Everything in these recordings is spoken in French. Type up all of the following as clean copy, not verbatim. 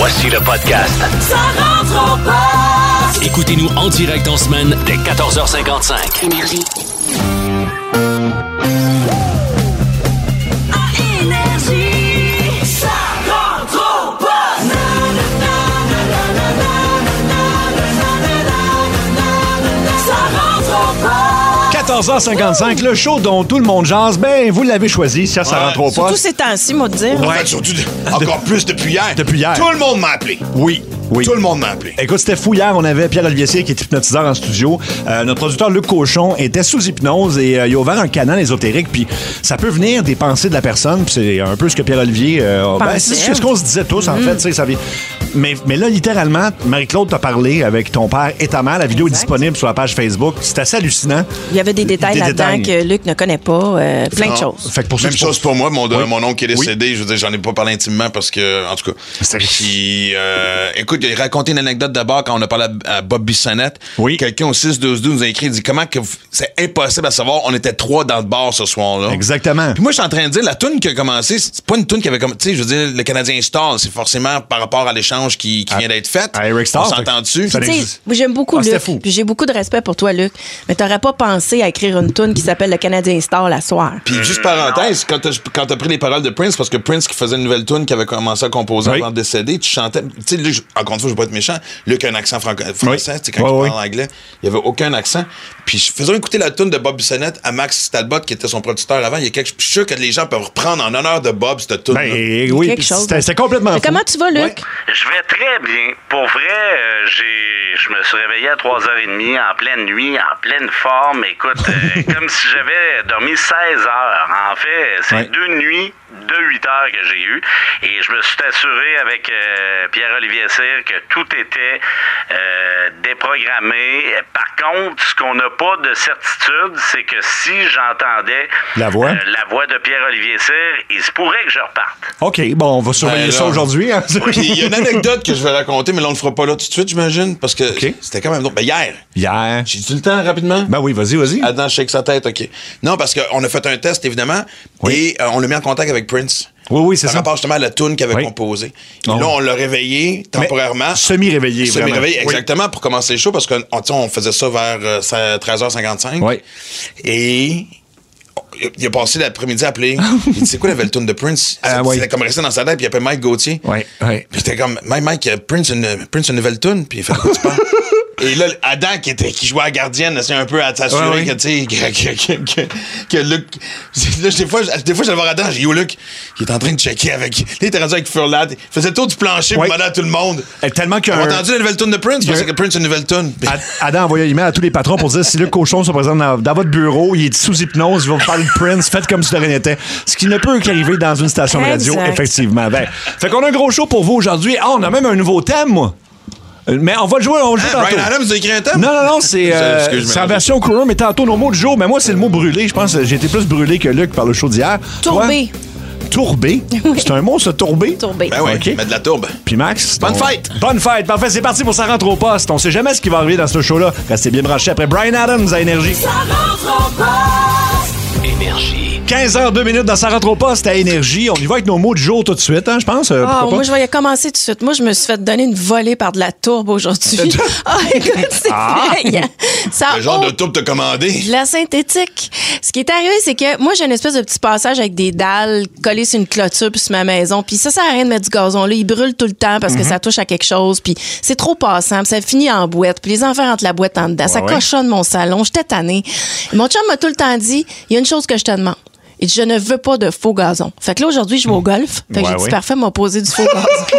Voici le podcast. Ça rentre au poste. Écoutez-nous en direct en semaine dès 14h55. Énergie. À Énergie. Ça rentre au poste. Ça rentre au poste. 14h55, le show dont tout le monde jase, ben, vous l'avez choisi, ça rentre au Surtout poste. ces temps-ci, moi, de dire. En fait, surtout, encore plus depuis hier. Depuis hier. Tout le monde m'a appelé. Oui. Tout le monde m'a appelé. Écoute, c'était fou hier. On avait Pierre-Olivier Cyr qui est hypnotiseur en studio. Notre producteur Luc Cochon était sous hypnose et il a ouvert un canal ésotérique. Puis ça peut venir des pensées de la personne. Puis c'est un peu ce que Pierre-Olivier... c'est ce qu'on se disait tous, en fait. Tu sais, ça vient... Mais là, littéralement, Marie-Claude t'a parlé avec ton père et ta mère. La vidéo est disponible sur la page Facebook. C'est assez hallucinant. Il y avait des détails là-dedans que Luc ne connaît pas. Plein de choses. Fait que pour Même chose pour moi. Mon oncle qui est décédé, je veux dire, j'en ai pas parlé intimement parce que, en tout cas... Puis, écoute, il a raconté une anecdote d'abord quand on a parlé à Bob Bissonnette. Oui. Quelqu'un au 6-12-12 nous a écrit, il dit comment que c'est impossible à savoir, on était 3 dans le bar ce soir-là. Exactement. Puis moi, je suis en train de dire, la toune qui a commencé, c'est pas une toune qui avait comme, tu sais, je veux dire, le Canadien Star, c'est forcément par rapport à l'échange qui vient d'être fait. À Eric Starr. On s'entend dessus. Ça Tu sais, existe. moi, j'aime beaucoup c'était Luc. fou. Puis j'ai beaucoup de respect pour toi, Luc. Mais t'aurais pas pensé à écrire une tune qui s'appelle Le Canadien Star la soir. Puis juste parenthèse, quand t'as pris les paroles de Prince, parce que Prince qui faisait une nouvelle tune qui avait commencé à composer avant de décéder, tu chantais, tu sais, là, encore une fois, je veux pas être méchant, Luc a un accent français, tu sais, quand il parle anglais, il y avait aucun accent. Puis je faisais écouter la tune de Bob Bissonnette à Max Talbot, qui était son producteur avant. Il y a quelque chose, je suis sûr que les gens peuvent reprendre en honneur de Bob cette tune. Ben, oui, Quelque chose. c'était complètement Mais fou. comment tu vas, Luc? Ouais. Je vais très bien. Pour vrai, je me suis réveillé à 3h30 en pleine nuit, en pleine forme. Écoute, comme si j'avais dormi 16 heures. En fait, c'est 2 nuits de 8 heures que j'ai eues. Et je me suis assuré avec Pierre-Olivier Cyr que tout était déprogrammé. Par contre, ce qu'on n'a pas de certitude, c'est que si j'entendais La voix de Pierre-Olivier Cyr, il se pourrait que je reparte. OK, bon, on va surveiller ça aujourd'hui. Hein? Puis il y a une anecdote que je vais raconter, mais là, on le fera pas là tout de suite, j'imagine, parce que c'était quand même drôle. Ben, hier. J'ai-tu le temps, rapidement? Ben oui, vas-y. Adam shake sa tête, OK. Non, parce qu'on a fait un test, évidemment, et on l'a mis en contact avec Prince. Oui, c'est ça. Par rapport justement à la toune qu'il avait composée. Et là, on l'a réveillé temporairement. Semi-réveillé, vraiment. Semi-réveillé, exactement, pour commencer le show, parce qu'on faisait ça vers 13h55. Oui. Et... il a passé l'après-midi à appeler. Il dit, c'est quoi la nouvelle tune de Prince? C'était comme resté dans sa tête, puis il appelait Mike Gauthier. Oui. Puis j'étais comme, Mike, Prince, une nouvelle tune. Puis il fait, de quoi tu parles? Et là, Adam, qui jouait à gardienne, c'est un peu à s'assurer que, tu sais, que Luc. Là, des fois, j'allais voir Adam, j'ai dit, yo, Luc, il est en train de checker avec. Là, il était rendu avec Furlat. Il faisait le tour du plancher pour demander à tout le monde. Tellement qu'il y a On a entendu la nouvelle tune de Prince, parce que Prince a une nouvelle tune. Adam a envoyé un email à tous les patrons pour dire si Luc Cochon se présente dans votre bureau, il est sous hypnose, il va vous parler de Prince, faites comme si de rien n'était. Ce qui ne peut qu'arriver dans une station de radio, effectivement. Ben, fait qu'on a un gros show pour vous aujourd'hui. Ah, on a même un nouveau thème, moi. Mais on va le jouer tantôt. Brian Adams a écrit un thème? Non, c'est en version courant, mais tantôt nos mots du jour. Mais moi, c'est le mot brûlé. Je pense que j'ai été plus brûlé que Luc par le show d'hier. Tourbé. Tourbé? C'est un mot, ça, tourbé? Tourbé. Ben oui, OK. mais de la tourbe. Puis Max? Bonne fête! Bonne fête! Parfait, c'est parti pour Ça rentre au poste. On sait jamais ce qui va arriver dans ce show-là. Restez bien branchés après Brian Adams à Énergie. Ça rentre au poste. Énergie. 15h02 dans Ça rentre au poste à Énergie. On y va avec nos mots du jour tout de suite, hein, je pense. Moi, je vais commencer tout de suite. Moi, je me suis fait donner une volée par de la tourbe aujourd'hui. Écoute, c'est effrayant. Le genre de tourbe t'as commandé? De la synthétique. Ce qui est arrivé, c'est que moi, j'ai une espèce de petit passage avec des dalles collées sur une clôture puis sur ma maison. Puis ça sert à rien de mettre du gazon là. Il brûle tout le temps parce que ça touche à quelque chose. Puis c'est trop passant. Puis ça finit en boîte. Puis les enfants rentrent la boîte en dedans. Ça cochonne mon salon. J'étais tannée. Et mon chum m'a tout le temps dit, il y a une chose que je te demande. Il dit, je ne veux pas de faux gazon. Fait que là, aujourd'hui, je vais au golf. Fait que j'ai dit, parfait, m'a posé du faux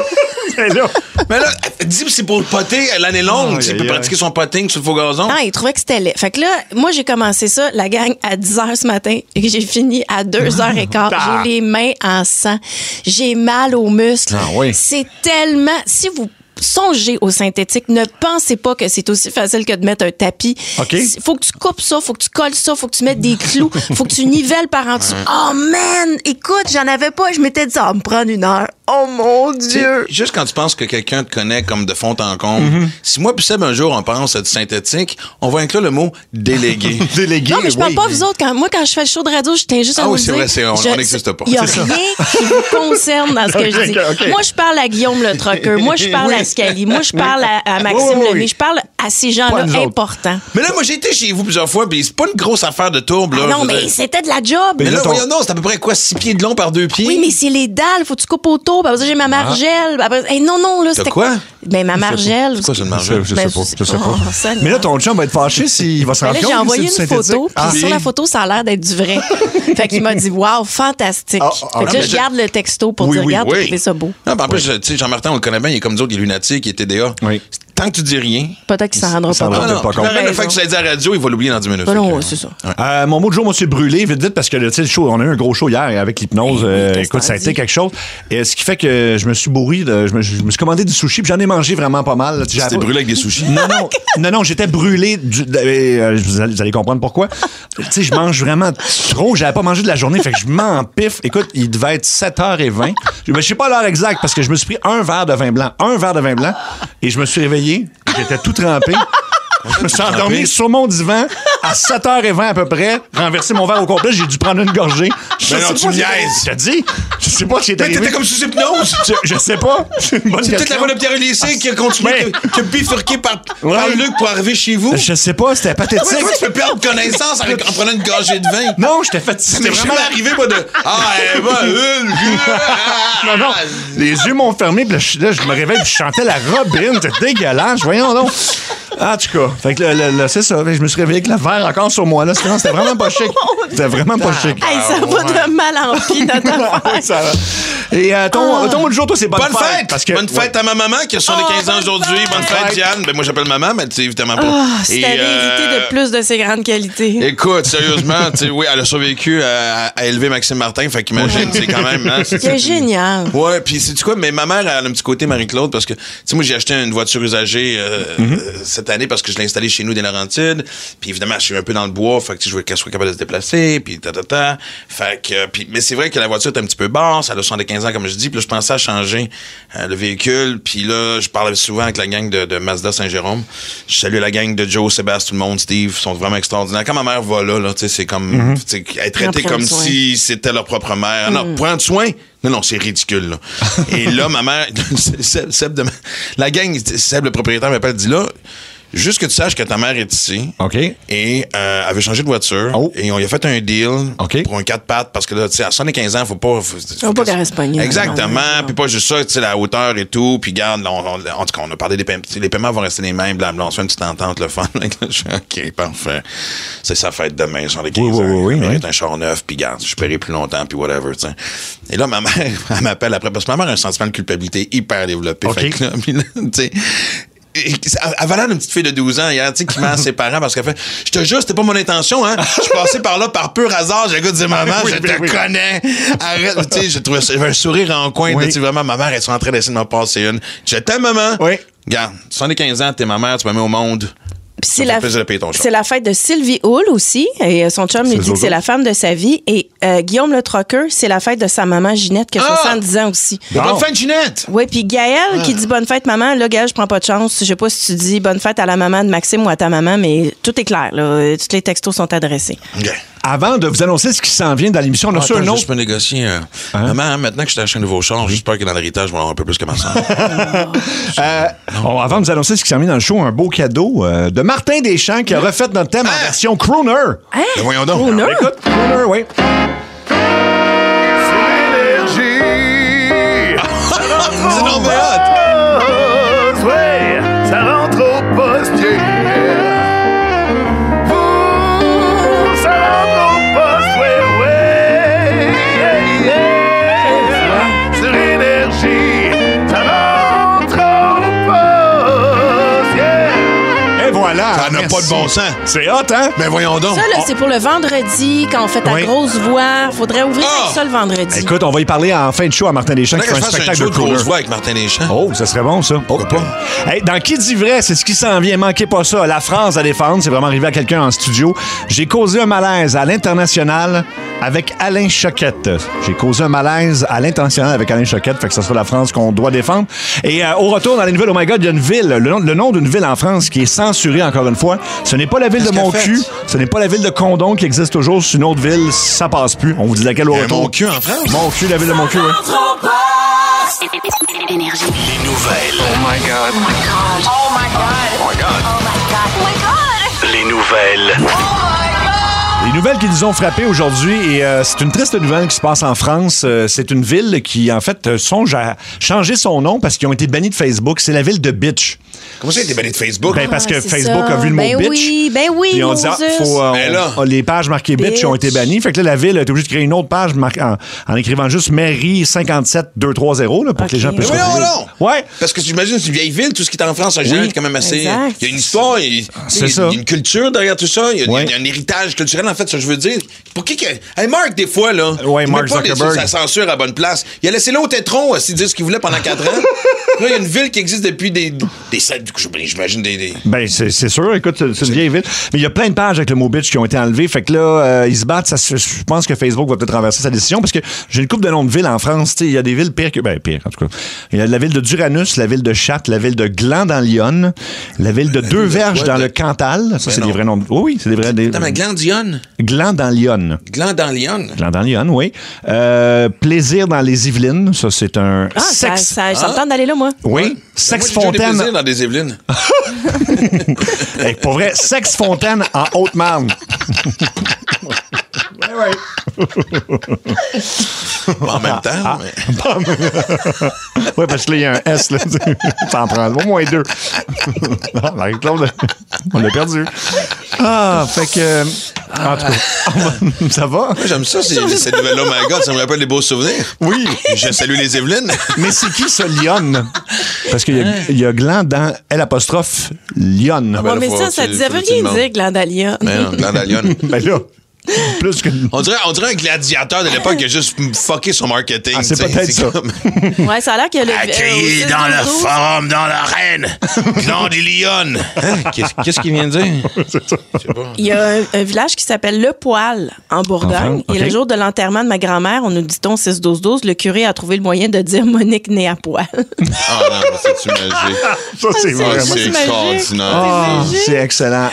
gazon. Mais là, dis c'est pour le potter l'année longue. Il peut pratiquer son potting sur le faux gazon. Non, il trouvait que c'était laid. Fait que là, moi, j'ai commencé ça, la gang, à 10h ce matin et j'ai fini à 2h15. J'ai les mains en sang. J'ai mal aux muscles. C'est tellement... Si vous songez au synthétique, ne pensez pas que c'est aussi facile que de mettre un tapis. Faut que tu coupes ça, faut que tu colles ça, faut que tu mettes des clous, faut que tu nivelles par en dessous. Oh man! Écoute, j'en avais pas. Je m'étais dit, ça va me prendre 1 heure. Oh mon Dieu! Juste quand tu penses que quelqu'un te connaît comme de fond en comble, si moi puis Seb, un jour, on pense à du synthétique, on va inclure le mot délégué. Délégué, Non, mais je parle pas vous autres. Moi, quand je fais le show de radio, je tiens juste à vous dire. Ah oui, c'est vrai, on n'existe pas. Il n'y a rien qui vous concerne dans ce que je dis. Okay. Moi, je parle à Guillaume le trucker. Moi, je parle à Scali. Moi, je parle à Maxime Lemay. Je parle à ces gens-là importants. Mais là, moi, j'ai été chez vous plusieurs fois, puis c'est pas une grosse affaire de tourbe, là. Non, mais c'était de la job. Mais là, voyons, non, c'est à peu près quoi, 6 pieds de long par 2 pieds? Oui, mais c'est les dalles. Faut que tu coupes autour. Après ça, j'ai ma margelle. Non, là, c'était quoi? Ben, ma margelle. C'est quoi, c'est une margelle? Je sais pas. Mais là, ton chum va être fâché s'il va se rendre compte. J'ai envoyé que c'est une du photo, synthétique. puis sur la photo, ça a l'air d'être du vrai. Fait qu'il m'a dit, waouh, fantastique. Fait que là, je garde le texto pour dire, regarde, tu trouvé ça beau. Non, en plus, tu sais, Jean-Martin, on le connaît bien, il est comme nous autres, il est lunatique, il est TDA. Oui. Tant que tu dis rien. Peut-être qu'il s'en rendra pas compte. pas compte. Le fait que tu l'as dit à la radio, il va l'oublier dans 10 minutes. Non, c'est ça. Mon mot de jour, moi, c'est brûlé, vite, parce que le show, on a eu un gros show hier avec l'hypnose. Écoute, ça a été quelque chose. Et ce qui fait que je me suis bourri, je me suis commandé du sushi, puis j'en ai mangé vraiment pas mal. Tu t'es brûlé avec des sushis? Non, j'étais brûlé. Vous allez comprendre pourquoi. Tu sais, je mange vraiment trop. J'avais pas mangé de la journée, fait que je m'empiffe. Écoute, il devait être 7h20. Je sais pas l'heure exacte parce que je me suis pris un verre de vin blanc. Et je me suis réveillé. J'étais tout trempé. Je me suis endormi sur mon divan à 7h20 à peu près, renversé mon verre au complet, j'ai dû prendre une gorgée. Mais non, tu me niaises. Je te dis, je sais pas ce qui est arrivé. Mais t'étais comme sous hypnose. Je sais pas. C'est peut-être la voix de Pierre Lycée qui a continué, qui a bifurqué par Luc pour arriver chez vous. Je sais pas, c'était pathétique. Pourquoi tu peux perdre connaissance en prenant une gorgée de vin? Non, j'étais fatigué. C'est vraiment arrivé, moi, de... Non. Les yeux m'ont fermé, puis là, je me réveille, puis je chantais la Robin. C'était dégueulasse, voyons donc. En tout cas, fait que c'est ça. Je me suis réveillé avec le verre encore sur moi. Là. C'était vraiment pas chic. C'était vraiment pas chic. Hey, ça va de mal en pis, notre affaire. Ça va. Et ton mot du jour, toi, c'est bonne fête. Parce que, bonne fête à ma maman qui a 75 ans aujourd'hui. Bonne fête, Diane. Ben, moi, j'appelle maman, mais tu sais, évidemment pas. Si t'avais hérité de plus de ses grandes qualités. Écoute, sérieusement, tu sais, oui, elle a survécu à élever Maxime Martin. Fait qu'imagine, c'est quand même. Hein, c'est génial. Ouais, puis sais-tu quoi? Mais ma mère, elle a un petit côté Marie-Claude parce que, tu sais, moi, j'ai acheté une voiture usagée cette année parce que je l'ai installée chez nous des Laurentides. Puis évidemment, je suis un peu dans le bois. Fait que je voulais qu'elle soit capable de se déplacer. Puis Fait que, mais c'est vrai que la voiture est un petit peu basse. Elle a 75 ans, comme je dis. Puis là, je pensais à changer le véhicule. Puis là, je parlais souvent avec la gang de Mazda Saint-Jérôme. Je salue la gang de Joe, Sébastien, tout le monde, Steve. Ils sont vraiment extraordinaires. Quand ma mère va là, tu sais, c'est comme, elle est traitée comme si c'était leur propre mère. Non, prendre soin. Non, c'est ridicule, là. Et là, ma mère, la gang, Seb, le propriétaire, m'appelle, dit là, juste que tu saches que ta mère est ici. OK. Et elle veut changer de voiture. Oh. Et on lui a fait un deal pour un 4x4 parce que là, tu sais, à 75 ans, faut pas qu'elle reste pognée. Exactement. Puis pas juste ça, tu sais, la hauteur et tout. Puis garde, en tout cas, on a parlé des paiements. Les paiements vont rester les mêmes, blablabla. On se fait une petite entente, le fun. Je suis OK, parfait. C'est sa fête demain, sur les 15 ans. Oui. Un char neuf, puis garde, je paierai plus longtemps, puis whatever, tu sais. Et là, ma mère, elle m'appelle après parce que ma mère a un sentiment de culpabilité hyper développé. OK. Fait que là, puis là, tu sais. Elle valait une petite fille de 12 ans hier, tu sais, qui ment à ses parents parce qu'elle fait « Je te jure, c'était pas mon intention, hein. Je suis passé par là par pur hasard. J'ai le goût de dire « Maman, je te connais. Arrête. » Tu sais, j'avais un sourire en coin. Tu sais, vraiment, ma mère, elle est en train d'essayer de m'en passer une. Je t'aime, maman. Oui. Regarde, 75 ans, t'es ma mère, tu m'as mis au monde. C'est la fête de Sylvie Hull aussi. Et son chum lui dit que c'est la femme de sa vie. Et Guillaume le trucker, c'est la fête de sa maman Ginette qui a 70 ans aussi. Bonne fête, Ginette! Oui, puis Gaël qui dit bonne fête, maman. Là, Gaël, je prends pas de chance. Je sais pas si tu dis bonne fête à la maman de Maxime ou à ta maman, mais tout est clair. Là. Tous les textos sont adressés. Okay. Avant de vous annoncer ce qui s'en vient dans l'émission, on a reçu un autre. Je peux négocier. Maman, maintenant que je t'ai acheté un nouveau char, j'espère que dans l'héritage, je vais avoir un peu plus que ma soeur. Avant de vous annoncer ce qui s'en vient dans le show, un beau cadeau de Martin Deschamps qui a refait notre thème en version crooner. Ben voyons donc. Crooner? Écoute, crooner, oui. C'est normal. Ça rentre au postier. Ça n'a pas de bon sens. C'est hot, hein? Mais voyons donc. Ça, là, c'est pour le vendredi, quand on fait ta grosse voix. Faudrait ouvrir ça le vendredi. Écoute, on va y parler en fin de show à Martin Deschamps qui fait un spectacle de grosse voix avec Martin Deschamps. Oh, ça serait bon, ça. Pourquoi pas? Hey, dans Qui dit vrai, c'est ce qui s'en vient. Manquez pas ça. La France à défendre. C'est vraiment arrivé à quelqu'un en studio. J'ai causé un malaise à l'international avec Alain Choquette. J'ai causé un malaise à l'international avec Alain Choquette, fait que ce sera la France qu'on doit défendre. Et au retour, dans les nouvelles, oh my God, il y a une ville, le nom d'une ville en France qui est censurée encore une fois. Ce n'est pas la ville de Montcu, ce n'est pas la ville de Condon qui existe toujours, c'est une autre ville, ça passe plus. On vous dit laquelle au retour. Montcu en France? Montcu, la ville de Montcu, oui. Énergie. Les nouvelles. Oh my God. Oh my God. Oh my God. Oh my God. Oh my God. Oh my God. Les nouvelles. Les nouvelles qui nous ont frappés aujourd'hui, et c'est une triste nouvelle qui se passe en France. C'est une ville qui, en fait, songe à changer son nom parce qu'ils ont été bannis de Facebook. C'est la ville de Bitch. Comment ça a été banni de Facebook? Ben, parce que Facebook a vu le mot bitch. Ben oui, Ils ont dit, les pages marquées bitch ont été bannies. Fait que là, la ville a été obligée de créer une autre page en écrivant juste mairie 57230 là, pour que les gens puissent retrouver. Non! Ouais. Parce que j'imagine c'est une vieille ville, tout ce qui est en France, en général, est quand même assez. Exact. Il y a une histoire, il y a une culture derrière tout ça, il y a un héritage culturel, en fait, ça je veux dire. Pour qui que. Hey, Mark, des fois, là. Ouais, Mark Zuckerberg. Sa censure à bonne place. Il a laissé là au tétron, s'il dire ce qu'il voulait pendant 4 ans. Là, il y a une ville qui existe depuis j'imagine des. Ben, c'est sûr. Écoute, c'est une vieille ville. Mais il y a plein de pages avec le mot bitch qui ont été enlevées. Fait que là, ils se battent. Je pense que Facebook va peut-être renverser sa décision parce que j'ai une couple de noms de villes en France. Il y a des villes pires que. Ben, pire, en tout cas. Il y a la ville de Duranus, la ville de Chatte, la ville de Gland dans l'Yonne, la ville de Deux-Verges dans le Cantal. Ça, c'est des vrais noms. Oui, c'est des vrais. Attends, mais Gland d'Yonne? Gland dans l'Yonne. Gland dans l'Yonne? Gland dans l'Yonne, oui. Plaisir dans les Yvelines. Ça, c'est un. Sexe. Ça me tente d'aller là, moi. Oui. Sexe-fontaine. Plaisir dans des Yvelines. Hey, pour vrai, Sexe-fontaine en Haute-Marne. En même temps. Oui, parce que là, il y a un S. Là. T'en prends au moins 2. Marie-Claude, on l'a perdu. Fait que. En tout cas, ça va? Moi, j'aime ça, ces nouvelles-là, my God, ça me rappelle des beaux souvenirs. Oui. Je salue les Yvelines. Mais c'est qui ça, Lyon? Parce qu'il y a Gland dans L' Lyon. Mais ça disait rien dire, Gland à Lyon. Ben non, Gland à Lyon. Ben là. Plus que... on dirait un gladiateur de l'époque qui a juste fucké son marketing. Ah, c'est peut-être ça. Ouais, ça a l'air qu'il y a accueilli dans le forum, dans l'arène, Gland et Lyon. Hein? Qu'est-ce qu'il vient de dire? Il y a un village qui s'appelle Le Poil, en Bourgogne. Okay. Et le jour de l'enterrement de ma grand-mère, on nous dit-on 6-12-12, le curé a trouvé le moyen de dire Monique née à poil. Ah non, c'est-tu magique? Ça, c'est vraiment... C'est extraordinaire. C'est excellent.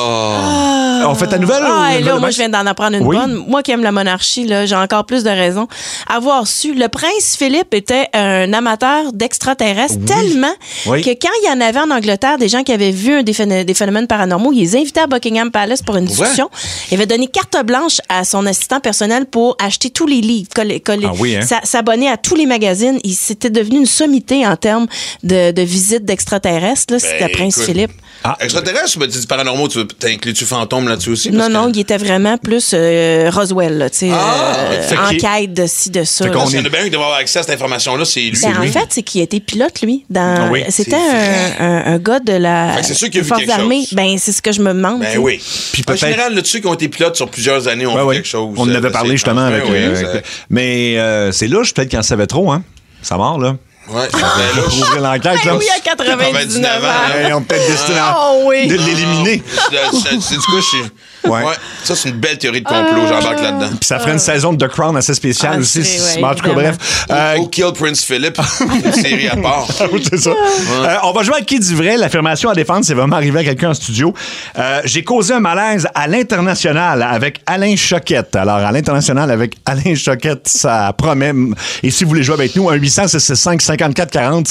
On fait ta nouvelle? Et là, moi, je viens d'en apprendre une bonne. Moi qui aime la monarchie, là, j'ai encore plus de raisons. Avoir su, le prince Philippe était un amateur d'extraterrestres tellement que quand il y en avait en Angleterre, des gens qui avaient vu des phénomènes paranormaux, il les invitait à Buckingham Palace pour une discussion. Il avait donné carte blanche à son assistant personnel pour acheter tous les livres, s'abonner à tous les magazines. Il s'était devenu une sommité en termes de visites d'extraterrestres. C'était Prince Philippe. Extraterrestre, tu dis paranormaux, t'inclus-tu fantôme là-dessus aussi? Non, il était vraiment plus Roswell, enquête de ci, de ça. Il y en a bien qui doit avoir accès à cette information-là, c'est lui. En fait, c'est qu'il a été pilote, lui. C'était un gars de la Force armée. Ben, c'est ce que je me demande. Ben oui. Puis en général, ceux qui ont été pilotes sur plusieurs années ont vu quelque chose. On en avait parlé justement avec... Mais c'est louche, peut-être qu'il en savait trop, hein? Ça mort, là. Ouais, pour ouvrir l'enquête, là. Oui, à 99 ans. Ils ont peut-être décidé de l'éliminer. C'est du coup, ouais. Ça, c'est une belle théorie de complot. J'embarque là-dedans. Puis ça ferait une saison de The Crown assez spéciale aussi. En tout cas, bref. Ou Kill Prince Philip. Une série à part. C'est ça. On va jouer à qui dit vrai. L'affirmation à défendre, c'est vraiment arrivé à quelqu'un en studio. J'ai causé un malaise à l'international avec Alain Choquette. Alors, à l'international avec Alain Choquette, ça promet. Et si vous voulez jouer avec nous, 1-800-665-5440,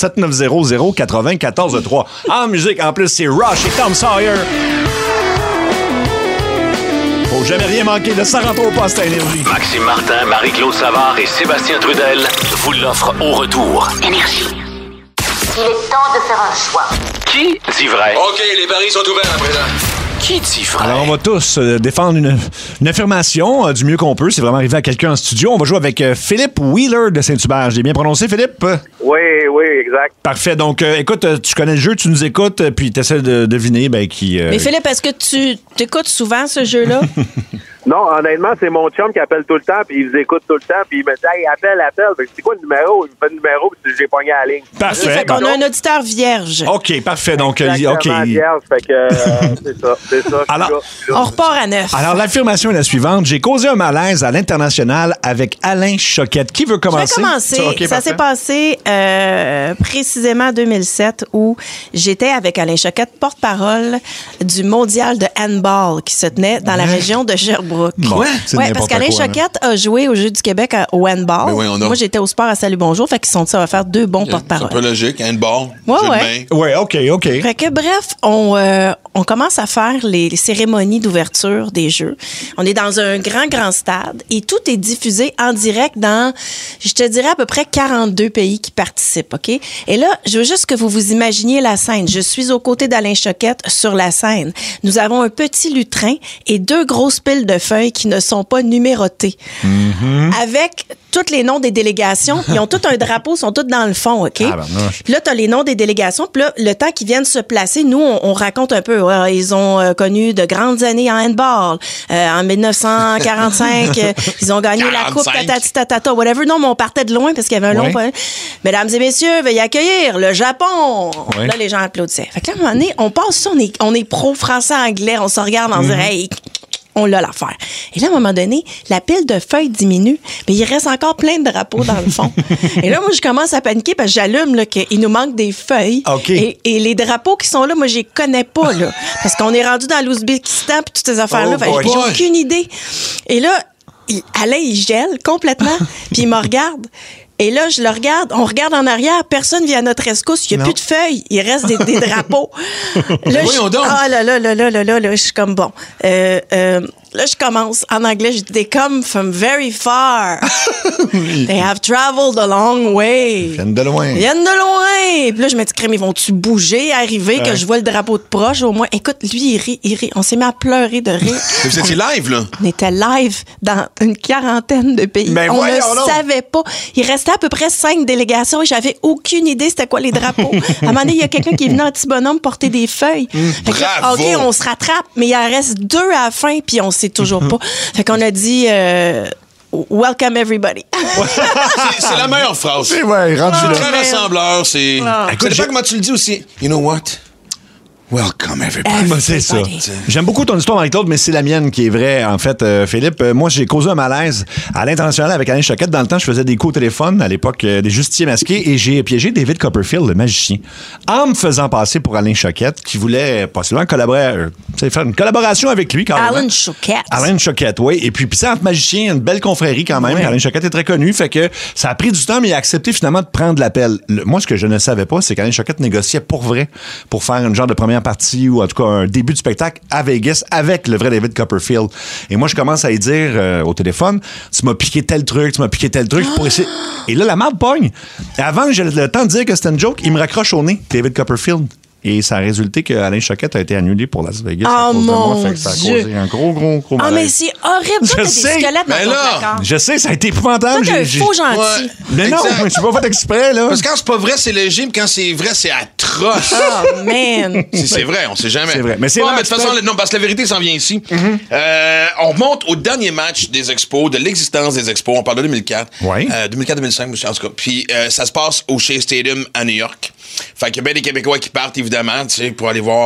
7900-94-3. En musique, en plus, c'est Rush et Tom Sawyer. Faut jamais rien manquer de Ça rentre au poste à Énergie. Maxime Martin, Marie-Claude Savard et Sébastien Trudel vous l'offrent au retour. Énergie. Il est temps de faire un choix. Qui dit vrai? OK, les paris sont ouverts à présent. Qui dit vrai? Alors, on va tous défendre une affirmation du mieux qu'on peut. C'est vraiment arrivé à quelqu'un en studio. On va jouer avec Philippe Wheeler de Saint-Hubert. J'ai bien prononcé, Philippe? Oui, exact. Parfait. Donc, écoute, tu connais le jeu, tu nous écoutes, puis tu essaies de deviner qui... Mais Philippe, est-ce que tu t'écoutes souvent ce jeu-là? Non, honnêtement, c'est mon chum qui appelle tout le temps, puis il vous écoute tout le temps, puis il me dit « Hey, appelle. » Fait que c'est quoi le numéro? Il me fait le numéro, puis j'ai pogné à la ligne. Parfait. Fait qu'on a un auditeur vierge. OK, parfait. Donc, Exactement, vierge, fait que c'est ça. Alors, on repart à 9. Alors, l'affirmation est la suivante. J'ai causé un malaise à l'international avec Alain Choquette. Qui veut commencer? Je vais commencer. Okay, ça s'est passé précisément en 2007 où j'étais avec Alain Choquette, porte-parole du mondial de handball qui se tenait dans la région de Sherbrooke. Quoi? Oui, parce qu'Alain Choquette a joué aux Jeux du Québec au handball. Oui, moi, j'étais au sport à Salut Bonjour, fait qu'ils sont ça va faire deux bons porte-parole. C'est un peu logique, handball. Oui, OK. Fait que bref, on commence à faire les cérémonies d'ouverture des Jeux. On est dans un grand stade et tout est diffusé en direct dans, je te dirais, à peu près 42 pays qui participent, OK? Et là, je veux juste que vous vous imaginiez la scène. Je suis aux côtés d'Alain Choquette sur la scène. Nous avons un petit lutrin et deux grosses piles de feuilles qui ne sont pas numérotées. Avec tous les noms des délégations. Ils ont tout un drapeau, sont tous dans le fond, OK? Puis là, tu as les noms des délégations. Puis là, le temps qu'ils viennent se placer, nous, on raconte un peu. Ils ont connu de grandes années en handball. En 1945, ils ont gagné 45. La coupe tatata, whatever. Non, mais on partait de loin parce qu'il y avait un long... Mesdames et messieurs, veuillez accueillir le Japon. Là, les gens applaudissaient. Fait que là, à un moment donné, on passe ça, on est pro-français-anglais, on se regarde, on se dirait, hey, on l'a l'affaire. Et là, à un moment donné, la pile de feuilles diminue, mais il reste encore plein de drapeaux dans le fond. Et là, moi, je commence à paniquer parce que j'allume là, qu'il nous manque des feuilles. Okay. Et les drapeaux qui sont là, moi, je les connais pas, là. Parce qu'on est rendu dans l'Ouzbékistan puis toutes ces affaires-là. J'ai aucune idée. Et là, Alain, il gèle complètement, puis il me regarde. Et là, je le regarde, on regarde en arrière, personne vient à notre rescousse, il n'y a plus de feuilles, il reste des drapeaux. Là, je suis comme bon. Là, je commence en anglais, je dis they come from very far. They have traveled a long way. Ils viennent de loin. Puis là, je me dis, crème, ils vont-tu bouger, arriver, que je vois le drapeau de proche au moins. Écoute, lui, il rit. On s'est mis à pleurer de rire. Vous étiez live, là? On était live dans une quarantaine de pays. Ben on ne savait pas. Il restait à peu près 5 délégations et j'avais aucune idée c'était quoi les drapeaux. À un moment donné, il y a quelqu'un qui est venu en petit bonhomme porter des feuilles. Fait que là, OK, on se rattrape, mais il en reste 2 à la fin, puis on sait toujours pas. Fait qu'on a dit welcome everybody. C'est la meilleure phrase. C'est rendu là. Très rassembleur, c'est... Écoute, je sais pas comment tu le dis aussi. You know what? Welcome everybody. C'est ça. J'aime beaucoup ton histoire, Marie-Claude, mais c'est la mienne qui est vraie, en fait, Philippe. Moi, j'ai causé un malaise à l'international avec Alain Choquette. Dans le temps, je faisais des coups au téléphone, à l'époque, des justiciers masqués, et j'ai piégé David Copperfield, le magicien, en me faisant passer pour Alain Choquette, qui voulait possiblement faire une collaboration avec lui, quand même. Alain Choquette, oui. Et puis ça, entre magiciens, une belle confrérie quand même. Alain Choquette est très connu, fait que ça a pris du temps, mais il a accepté finalement de prendre l'appel. Moi, ce que je ne savais pas, c'est qu'Alain Choquette négociait pour vrai, pour faire une genre de première partie ou en tout cas un début de spectacle à Vegas avec le vrai David Copperfield. Et moi, je commence à lui dire au téléphone, tu m'as piqué tel truc pour essayer. Et là, la marde pogne. Et avant que j'ai le temps de dire que c'était une joke, il me raccroche au nez, David Copperfield. Et ça a résulté qu'Alain Choquette a été annulé pour Las Vegas. Oh mon Dieu! Ça a causé un gros malaise. Ah, mais c'est horrible. Toi, t'as des squelettes dans ton placard. Je sais, ça a été épouvantable. Toi, t'es un faux gentil. Ouais. Mais non, je suis pas fait exprès, là. Parce que quand c'est pas vrai, c'est léger, mais quand c'est vrai, c'est atroce. Oh, man! C'est vrai, on sait jamais. C'est vrai. Mais c'est bon, vrai, mais de toute façon, non, parce que la vérité s'en vient ici. On remonte au dernier match des Expos, de l'existence des Expos. On parle de 2004. Oui. 2004-2005, en tout cas. Puis ça se passe au Shea Stadium à New York. Fait qu'il y a bien des Québécois qui partent, évidemment, tu sais, pour aller voir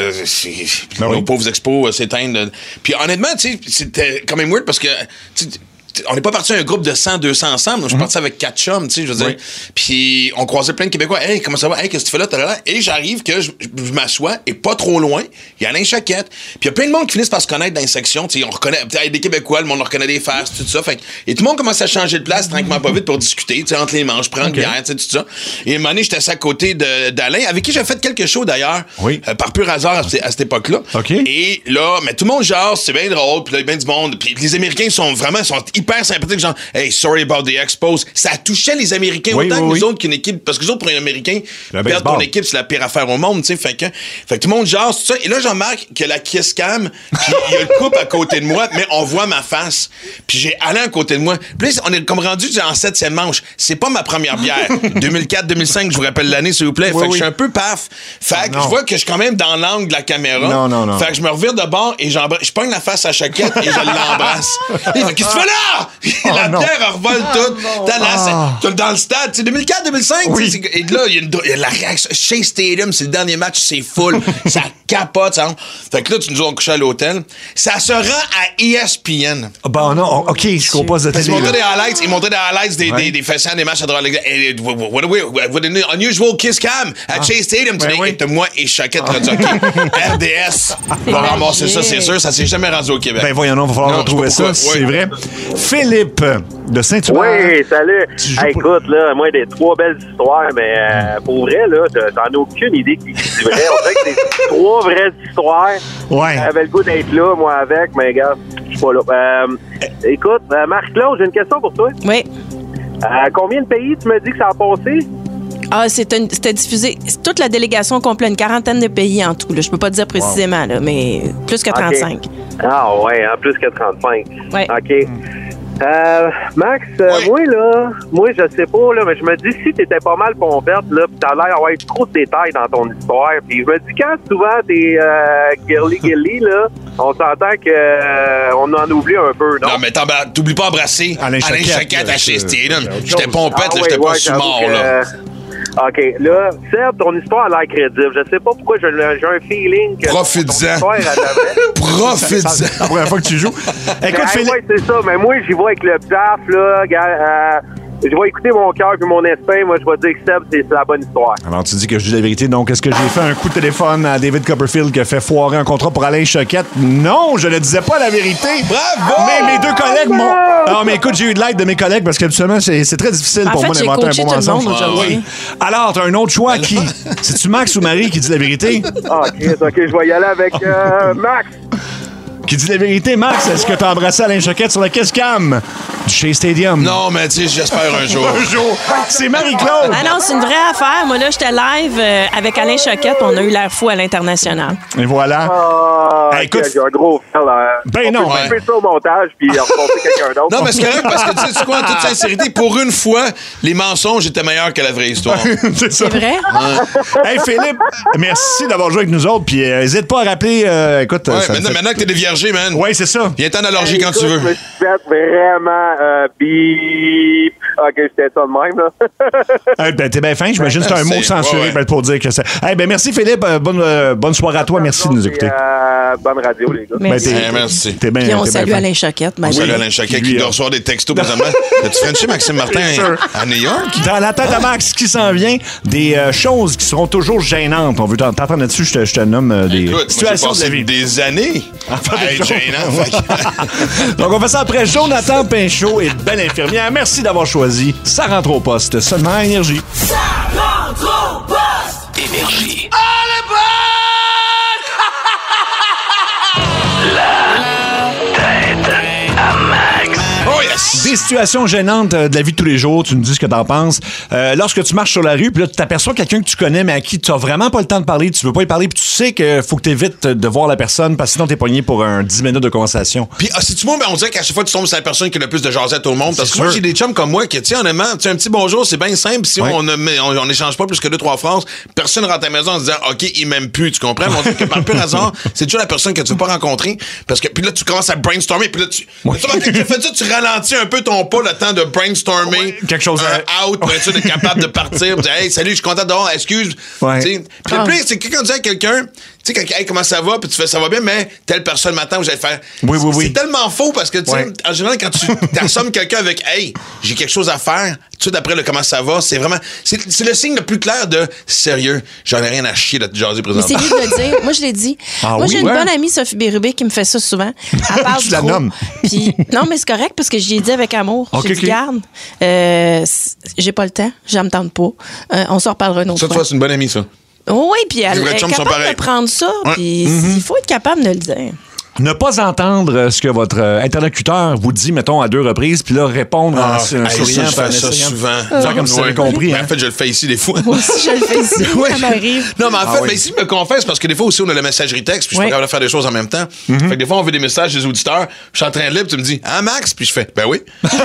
nos pauvres Expos s'éteindre. Puis honnêtement, tu sais, c'était quand même weird parce que... on n'est pas parti un groupe de 100, 200 ensemble. Je suis parti avec 4 chums, tu sais, je veux dire. Puis on croisait plein de Québécois. Hey, comment ça va? Hey, qu'est-ce que tu fais là? Et j'arrive que je m'assois et pas trop loin, il y a Alain Choquette. Puis il y a plein de monde qui finissent par se connaître dans les sections. Tu sais, on reconnaît des Québécois, le monde reconnaît des faces, tout ça. Fait, et tout le monde commence à changer de place tranquillement pas vite pour discuter, tu sais, entre les manches, prendre une bière, tu sais, tout ça. Et à un moment donné, j'étais assis à côté d'Alain, avec qui j'ai fait quelque chose d'ailleurs, par pur hasard à cette époque-là. Okay. Et là, mais tout le monde jase, c'est bien drôle, puis là, il y a bien du monde. Puis les Américains sont hyper hyper sympathique, genre, hey, sorry about the Expos. Ça touchait les Américains autant que nous autres qu'une équipe. Parce que nous autres, pour un Américain, perdre ton équipe, c'est la pire affaire au monde, tu sais. Fait que tout le monde jase, tout ça. Et là, j'en remarque que la kiss cam, puis il y a le couple à côté de moi, mais on voit ma face. Puis j'ai Alain à côté de moi. Puis là, on est comme rendu en 7e manche. C'est pas ma première bière. 2004-2005, je vous rappelle l'année, s'il vous plaît. Fait que je suis un peu paf. Fait que je vois que je suis quand même dans l'angle de la caméra. Non. Fait que je me revire de bord et je pogne la face à Choquette et je l'embrasse. Il fait, qu'est-ce que tu fais là? La bière revole toute. Dans le stade, c'est 2004-2005. Et là, il y a la réaction. Shea Stadium, c'est le dernier match, c'est full. Ça capote, ça. Fait que là, tu nous as couché à l'hôtel. Ça se rend à ESPN. Bon, non, OK, je comprends de télé. Ils montraient des highlights des façons des matchs à droite. What an unusual kiss cam à Shea Stadium. Et moi et Choquette, RDS va ramasser ça, c'est sûr. Ça s'est jamais rendu au Québec. Ben voyons, il va falloir retrouver ça, c'est vrai. Philippe de Saint-Hubert. Oui, salut. Écoute, là, moi, des 3 belles histoires, mais pour vrai, là, j'en ai aucune idée qui est vrai. On dirait que c'est 3 vraies histoires. Ouais. J'avais le goût d'être là, moi, avec, mais gars, je suis pas là. Écoute, Marc-Claude, j'ai une question pour toi. Oui. Combien de pays tu me dis que ça a passé? Ah, c'était diffusé. Toute la délégation complète, une quarantaine de pays en tout. Là. Je peux pas te dire précisément, là, mais plus que 35. Okay. Ah ouais, hein, plus que 35. Ouais. OK. Max, moi, je sais pas, là, mais je me dis, si t'étais pas mal pompette, là, pis t'as l'air d'avoir trop de détails dans ton histoire, puis je me dis, quand souvent t'es girly, là, on s'entend que on en oublie un peu, non? Non, mais t'oublies pas d'embrasser Alain Choquette à Shea Stadium. J'étais pompette, là, j'étais pas sous-mort, là. OK. Là, Seb, ton histoire a l'air crédible. Je sais pas pourquoi j'ai un feeling que Profites-en. Profites-en. C'est la première fois que tu joues. Écoute, Philippe. Ouais, c'est ça. Mais moi, j'y vais avec le PSAF, là. Je vais écouter mon cœur puis mon esprit. Moi, je vais dire que Seb, c'est la bonne histoire. Alors, tu dis que je dis la vérité. Donc, est-ce que j'ai fait un coup de téléphone à David Copperfield qui a fait foirer un contrat pour Alain Choquette? Non, je ne disais pas la vérité. Bravo! Mais mes 2 collègues m'ont... Non, mais écoute, j'ai eu de l'aide de mes collègues parce qu'habituellement, c'est très difficile pour moi d'inventer un bon mensonge. Oui. Alors, t'as un autre choix qui? C'est-tu Max ou Marie qui dit la vérité? OK, je vais y aller avec Max. Qui dit la vérité, Max, est-ce que t'as embrassé Alain Choquette sur la kiss cam du Shea Stadium? Non, mais tu sais, j'espère un jour. Un jour. C'est Marie-Claude. Ah non, c'est une vraie affaire. Moi, là, j'étais live avec Alain Choquette. On a eu l'air fou à l'international. Et voilà. Écoute, j'ai un gros frère, là. Ben non. On peut faire ça au montage puis remonter quelqu'un d'autre. Non, mais c'est correct parce que tu sais quoi, en toute sincérité, pour une fois, les mensonges étaient meilleurs que la vraie histoire. C'est ça. C'est vrai? Hey, Philippe, merci d'avoir joué avec nous autres. Puis n'hésite pas à rappeler. Écoute, maintenant que t'es déviergé, man. Oui, c'est ça. Viens-t'en à l'orgie quand tu veux. Je me suis fait vraiment bip. OK, c'était ça de même, là. Ben, t'es bien fin. J'imagine que c'est un mot censuré pour dire que c'est. Hey, ben, merci, Philippe. Bonne soirée à toi. Merci de nous écouter. Bonne radio, les gars. Merci. Merci. T'es bien. Puis on salue Alain Choquette. On salue Alain Choquette qui doit recevoir des textos présentement. As-tu frenché Maxime Martin à New York? Dans la tête à Max, qui s'en vient, des choses qui seront toujours gênantes. On veut t'entendre là-dessus, je te nomme des situations de la vie. Des années à être gênant. Donc, on fait ça après Jonathan Pinchot et Belle Infirmière. Merci d'avoir choisi Ça rentre au poste, seulement à Énergie. Ça rentre au poste! Énergie. Oh yes! Des situations gênantes de la vie de tous les jours, tu nous dis ce que t'en penses. Lorsque tu marches sur la rue, puis là, tu t'aperçois quelqu'un que tu connais, mais à qui tu n'as vraiment pas le temps de parler, tu veux pas y parler, puis tu sais qu'il faut que tu évites de voir la personne, parce que sinon, t'es pogné pour un 10 minutes de conversation. Puis, si tu vois, on dirait qu'à chaque fois, tu tombes sur la personne qui a le plus de jasette au monde. Parce que moi, j'ai des chums comme moi qui, tu sais, honnêtement, tu sais, un petit bonjour, c'est bien simple. Si on n'échange pas plus que 2-3 phrases, personne rentre à la maison en se disant, OK, il m'aime plus, tu comprends? Mais on dirait que par pur hasard, c'est toujours la personne que tu veux pas rencontrer. Parce que, puis là, tu commences à brainstormer, puis là, tu fais ça, tu ralentis un peu ton pas, le temps de brainstormer. Quelque chose out, pour être sûr d'être capable de partir. Dire, hey, salut, je suis content d'avoir, excuse. Puis le plus, c'est que quand on dit à quelqu'un, tu sais, quand, hey, comment ça va, puis tu fais ça va bien, mais telle personne m'attend, vous allez faire. Oui. C'est tellement faux parce que, tu sais, en général, quand tu t'assommes quelqu'un avec, hey, j'ai quelque chose à faire, tout de suite après le comment ça va, c'est vraiment. C'est le signe le plus clair de sérieux. J'en ai rien à chier de te jaser présentement. Mais c'est lui de le dire. Moi, je l'ai dit. Moi, j'ai une bonne amie, Sophie Bérubé, qui me fait ça souvent. Elle parle Tu la trop. nommes. Puis, non, mais c'est correct parce que je l'ai dit avec amour. J'ai dit, garde, j'ai pas le temps, je me tente pas. On s'en reparlera une autre Ça, fois. toi, c'est une bonne amie, ça. Oui, puis elle est capable de prendre ça, puis il faut être capable de le dire. Ne pas entendre ce que votre interlocuteur vous dit, mettons, à 2 reprises, puis là, répondre en souriant. Je fais ça souvent. Genre comme si tu avais compris. Mais en fait, je le fais ici des fois. Moi aussi, je le fais ici. Ça m'arrive. Non, mais en fait, mais ici, je me confesse, parce que des fois aussi, on a la messagerie texte, puis je suis pas capable de faire des choses en même temps. Fait que des fois, on veut des messages des auditeurs, je suis en train de lire, puis tu me dis, « Ah, Max? » Puis je fais, « Ben oui. »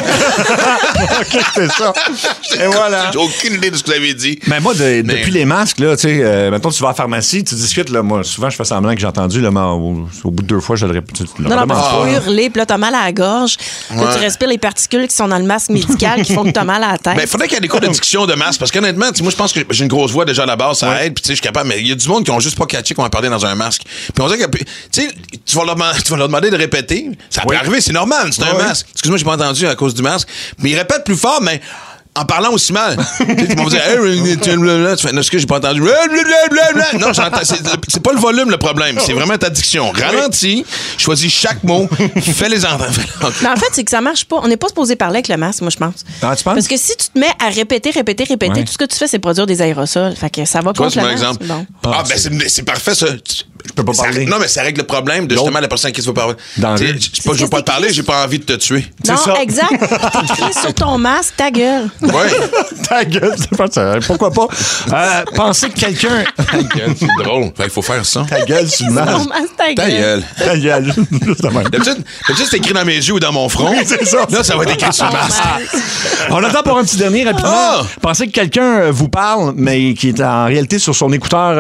OK, c'est ça. Et voilà. J'ai aucune idée de ce que vous avez dit. Mais moi, depuis les masques, là, tu sais, mettons, tu vas à la pharmacie, tu discutes, là, moi, souvent, je fais semblant que j'ai entendu, là, mais au bout de 2 fois, je le répète. Non, parce qu'il faut hurler, puis là, t'as mal à la gorge. Là, tu respires les particules qui sont dans le masque médical qui font que t'as mal à la tête. Ben, faudrait qu'il y ait des cours de diction de masque, parce qu'honnêtement, moi, je pense que j'ai une grosse voix déjà à la base, ça aide, puis tu sais, je suis capable, mais il y a du monde qui ont juste pas catché qu'on va parler dans un masque. Puis on dirait que, tu sais, tu vas leur demander de répéter. Ça peut arriver, c'est normal, c'est un masque. Excuse-moi, j'ai pas entendu à cause du masque. Mais ils répètent plus fort, mais en parlant aussi mal. Ils vont dire, tu fais, est-ce que j'ai pas entendu? Non, j'entends. C'est pas le volume le problème, c'est vraiment ta diction. Ralentis, choisis chaque mot, fais les entendre. Mais en fait, c'est que ça marche pas. On n'est pas supposé parler avec le masque, moi, je pense. Ah, tu penses? Parce que si tu te mets à répéter, tout ce que tu fais, c'est produire des aérosols. Fait que ça va contre le masque. Exemple. Bon. Ah, ben c'est parfait, ça. Je peux pas parler. Non, mais ça règle le problème de justement la personne qui se veut parler. Je veux pas te parler, j'ai pas envie de te tuer. Non, exact. T'écris sur ton masque, ta gueule. Oui. Ta gueule, c'est pas ça. Pourquoi pas? Penser que quelqu'un. Ta gueule, c'est drôle. Il faut faire ça. Ta gueule, c'est mal. Ta gueule. Ta gueule. D'habitude, c'est écrit dans mes yeux ou dans mon front. Oui, c'est ça. Là, ça va être écrit sur le masque. On attend pour un petit dernier rapidement. Pensez que quelqu'un vous parle, mais qui est en réalité sur son écouteur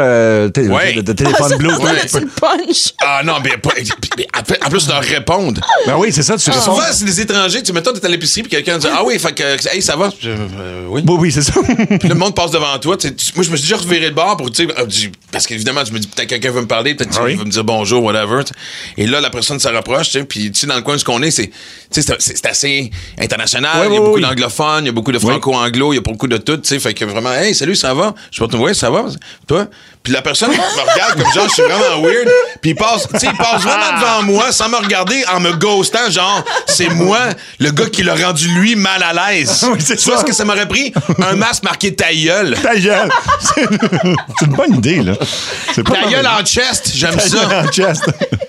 de téléphone Bluetooth. Tu le punch. Ah non, mais en plus de leur répondre. Ben oui, c'est ça, tu réponds. Souvent, c'est des étrangers. Tu mettons, t'es à l'épicerie, puis quelqu'un dit, ah oui, fait que, hey, ça va? Oui. Oui, c'est ça. Puis le monde passe devant toi. Moi, je me suis déjà reviré le bord pour, parce qu'évidemment, je me dis, peut-être quelqu'un veut me parler, peut-être qu'il va me dire bonjour, whatever. Et là, la personne se rapproche, puis dans le coin de ce qu'on est, c'est assez international. Il y a beaucoup d'anglophones, il y a beaucoup de franco-anglo, il y a beaucoup de tout, tu sais. Fait que vraiment, hey, salut, ça va? Je vais te voir, ça va? Toi? Puis la personne me regarde comme genre, je suis vraiment weird. Puis il passe vraiment devant moi sans me regarder en me ghostant, genre, c'est moi, le gars qui l'a rendu lui mal à l'aise. Oui, c'est ça. Ce que ça m'aurait pris? Un masque marqué ta gueule. Ta gueule. C'est une bonne idée, là. Ta gueule en chest, j'aime ça. Ta gueule en chest.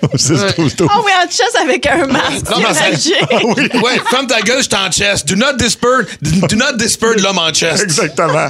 Ah oui, en chest avec un masque. Non, ouais, ferme ta gueule, je suis en chest. Do not disperse l'homme en chest. Exactement.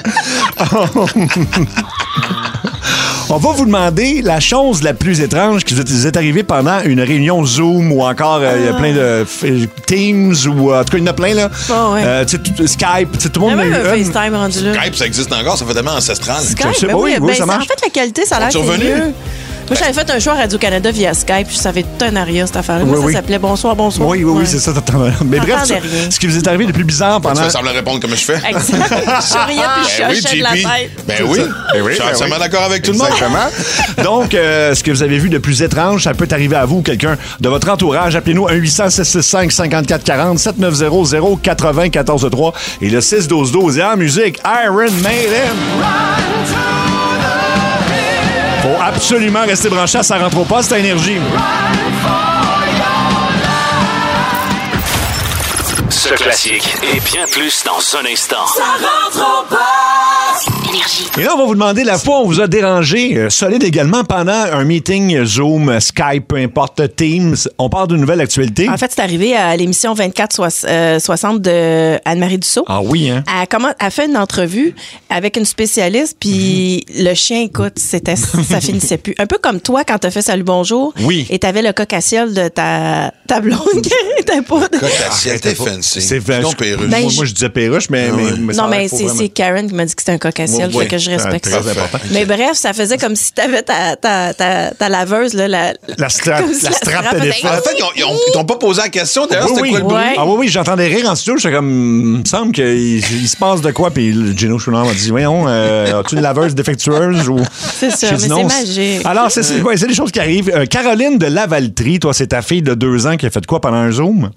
On va vous demander la chose la plus étrange qui vous est arrivée pendant une réunion Zoom ou encore il y a plein de Teams ou en tout cas il y en a plein là. Oh, ouais. Skype, tout le monde. Il y a même un FaceTime rendu là. Skype, ça existe encore, ça fait tellement ancestral. Skype, oui, ça marche. En fait, la qualité, ça a l'air mieux. Moi, j'avais fait un show à Radio-Canada via Skype, puis ça avait tout un aria, cette affaire-là. Ça s'appelait Bonsoir, bonsoir. Oui, c'est ça. Mais bref, ce qui vous est arrivé le plus bizarre pendant... Tu vas sembler répondre comme je fais. Exact. Je souriais, puis je cherchais de la tête. Ben oui. Je suis entièrement d'accord avec tout le monde. Exactement. Donc, ce que vous avez vu de plus étrange, ça peut arriver à vous ou quelqu'un de votre entourage. Appelez-nous 1-800-665-5440, 790-080-14-3 et le 6-12-12. Et en musique, Iron Maiden. Faut absolument rester branché, ça rentre au poste à énergie. Ce classique et bien plus dans un instant. Ça rentre au poste. Énergie. Et là, on va vous demander la fois où on vous a dérangé, solide également, pendant un meeting Zoom, Skype, peu importe, Teams. On parle d'une nouvelle actualité. En fait, c'est arrivé à l'émission 24-60 de Anne-Marie Dussault. Ah oui, hein? Elle fait une entrevue avec une spécialiste, puis le chien, écoute, ça finissait plus. Un peu comme toi, quand t'as fait Salut Bonjour. Oui. Et t'avais le cocassiel de ta blonde qui n'était pas... Cocassiel, t'es fancy. C'est non, perruche. Moi, je disais perruche, mais non, mais c'est Karen qui m'a dit que c'était un cocassiel, fait que je respecte ça. Mais bref, ça faisait comme si t'avais ta laveuse, là, la strap téléphone. En fait, ils t'ont pas posé la question, d'ailleurs, c'était quoi le bruit? Ouais. Ah oui, j'entendais rire en studio, j'étais comme, il me semble qu'il se passe de quoi, puis Gino Chouinard m'a dit, voyons, as-tu une laveuse défectueuse ou... C'est ça, mais c'est magique. Alors, c'est des choses qui arrivent. Caroline de Lavaltrie, toi, c'est ta fille de 2 ans qui a fait quoi pendant un Zoom?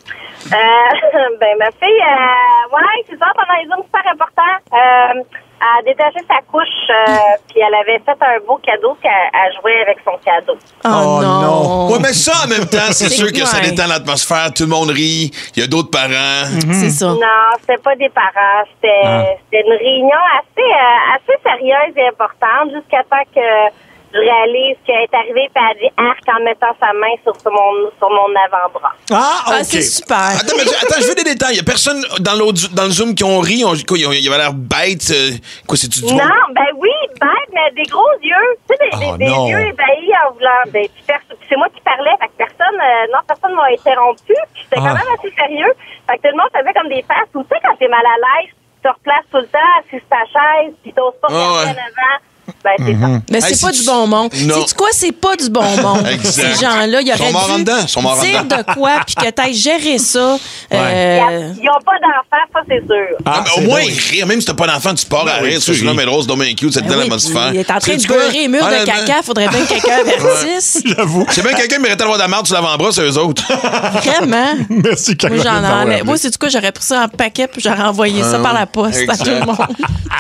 Ma fille, c'est ça, pendant les Zooms super importants, a détaché sa couche, puis elle avait fait un beau cadeau qu'elle jouait avec son cadeau. Oh non! Ouais, mais ça, en même temps, c'est sûr que ça détend l'atmosphère, tout le monde rit, il y a d'autres parents. C'est ça. Non, c'était pas des parents, c'était une réunion assez sérieuse et importante jusqu'à temps que je réalise qu'elle est arrivée et elle a dit arc en mettant sa main sur mon avant-bras. Ah, OK. C'est super. Attends, je veux des détails. Il y a personne dans le Zoom qui ont ri. Il avait l'air bête. Quoi, c'est-tu du Non, ben oui, bête, mais des gros yeux. Tu sais, des yeux ébahis en voulant. Ben, c'est moi qui parlais, fait que personne m'a interrompu. Puis j'étais quand même assez sérieux. Fait que tout le monde faisait comme des passes. Ou tu sais, quand t'es mal à l'aise, tu te replaces tout le temps, assis sur ta chaise, puis t'oses pas regarder en avant. Ben, c'est ça. Mais c'est pas du bon monde. Sais-tu quoi? C'est pas du bon monde. Ces gens-là, ils auraient dû dire de quoi puis que t'ailles gérer ça. Ils n'ont pas d'enfants, ça, c'est sûr. Au moins, rire. Même si t'as pas d'enfant, tu pars à rire. Je mais Rose, donc cute, c'est dans l'atmosphère. Il est en train de beurrer les murs de caca. Faudrait bien que quelqu'un avertisse. J'avoue. C'est bien quelqu'un qui méritait d'avoir de la merde sur l'avant-bras, c'est eux autres. Vraiment. Merci, Caroline. Moi, j'en ai. Moi, c'est du coup, j'aurais pris ça en paquet puis j'aurais envoyé ça par la poste à tout le monde.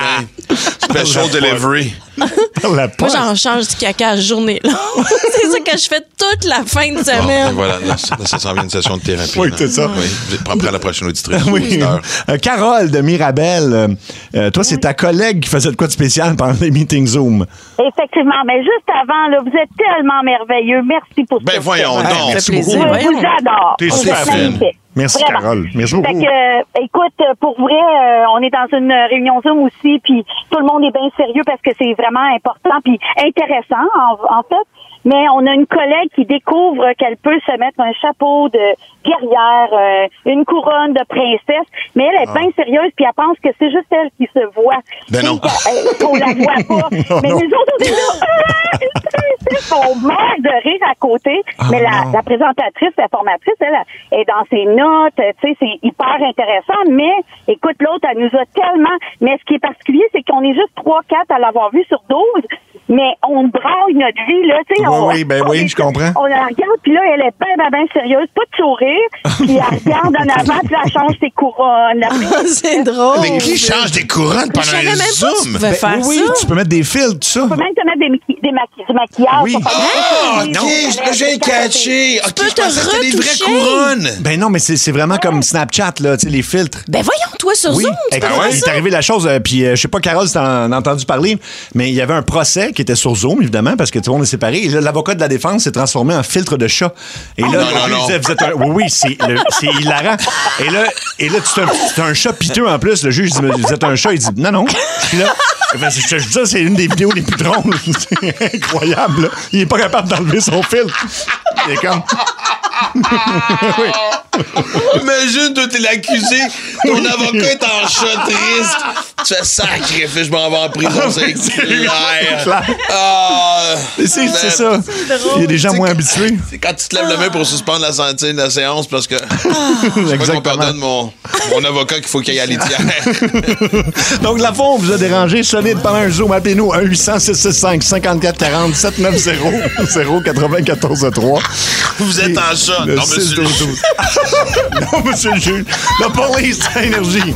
Special delivery. Moi, j'en change du caca à la journée. C'est ça que je fais toute la fin de semaine. Voilà, là, ça s'en vient une session de thérapie. Oui, c'est ça. Oui. Vous êtes prêt à la prochaine auditrice. Oui. Carole de Mirabel, toi, c'est ta collègue qui faisait de quoi de spécial pendant les meetings Zoom. Effectivement, mais juste avant, là, vous êtes tellement merveilleux. Merci pour ça. Ben voyons donc. Merci beaucoup. Je vous adore. T'es super fine. Merci, vraiment. Carole. Merci beaucoup. Fait que, écoute, pour vrai, on est dans une réunion Zoom aussi, puis tout le monde est bien sérieux parce que c'est vraiment important puis intéressant, en fait. Mais on a une collègue qui découvre qu'elle peut se mettre un chapeau de guerrière, une couronne de princesse, mais elle est bien sérieuse puis elle pense que c'est juste elle qui se voit. Ben non. On la voit pas. Mais nous autres, on est là, une princesse, on meurt de rire à côté. Mais la présentatrice, la formatrice, elle est dans ses notes, tu sais, c'est hyper intéressant. Mais, écoute, l'autre, elle nous a tellement... Mais ce qui est particulier, c'est qu'on est juste 3-4 à l'avoir vu sur 12, mais on braille notre vie, là, tu sais. Oui, je comprends. On la regarde, puis là, elle est bien sérieuse, pas de sourire, puis elle regarde en avant, puis elle change ses couronnes. C'est drôle. Mais qui change des couronnes pendant un Zoom? Oui, tu peux mettre des fils, tout ça. Tu peux même te mettre du maquillage. Oui. Non, j'ai catché. OK, je pensais que c'était des vraies couronnes. Ben non, mais c'est vraiment comme Snapchat, là, tu sais, les filtres. Ben voyons, toi, sur Zoom, tu peux faire il est ça? arrivé la chose, puis je sais pas, Carole, si t'en as entendu parler, mais il y avait un procès qui était sur Zoom, évidemment, parce que tout le monde est séparé. Et là, l'avocat de la défense s'est transformé en filtre de chat. Et là, il disait, vous êtes un... Oui, c'est hilarant. Et là, tu es un chat piteux en plus. Le juge dit, vous êtes un chat. Il dit, non. Puis là, je dis ça, c'est une des vidéos les plus drôles. C'est incroyable, là. Il est pas capable d'enlever son filtre. Il est comme... oui. Imagine, toi, t'es l'accusé, ton avocat est en chat triste. Tu fais sacrifice, je m'en vais en prison, c'est clair. C'est ça. Il y a des gens moins habitués. C'est quand tu te lèves la main pour suspendre la séance parce que exactement. On pardonne mon avocat qu'il faut qu'il aille à litière. Donc, la faute vous a dérangé. Solide pendant un Zoom. Appelez-nous 1-800-665-5440 790-094-3. Vous êtes en chat. Non, monsieur le juge. Non, monsieur le juge. La police à Énergie.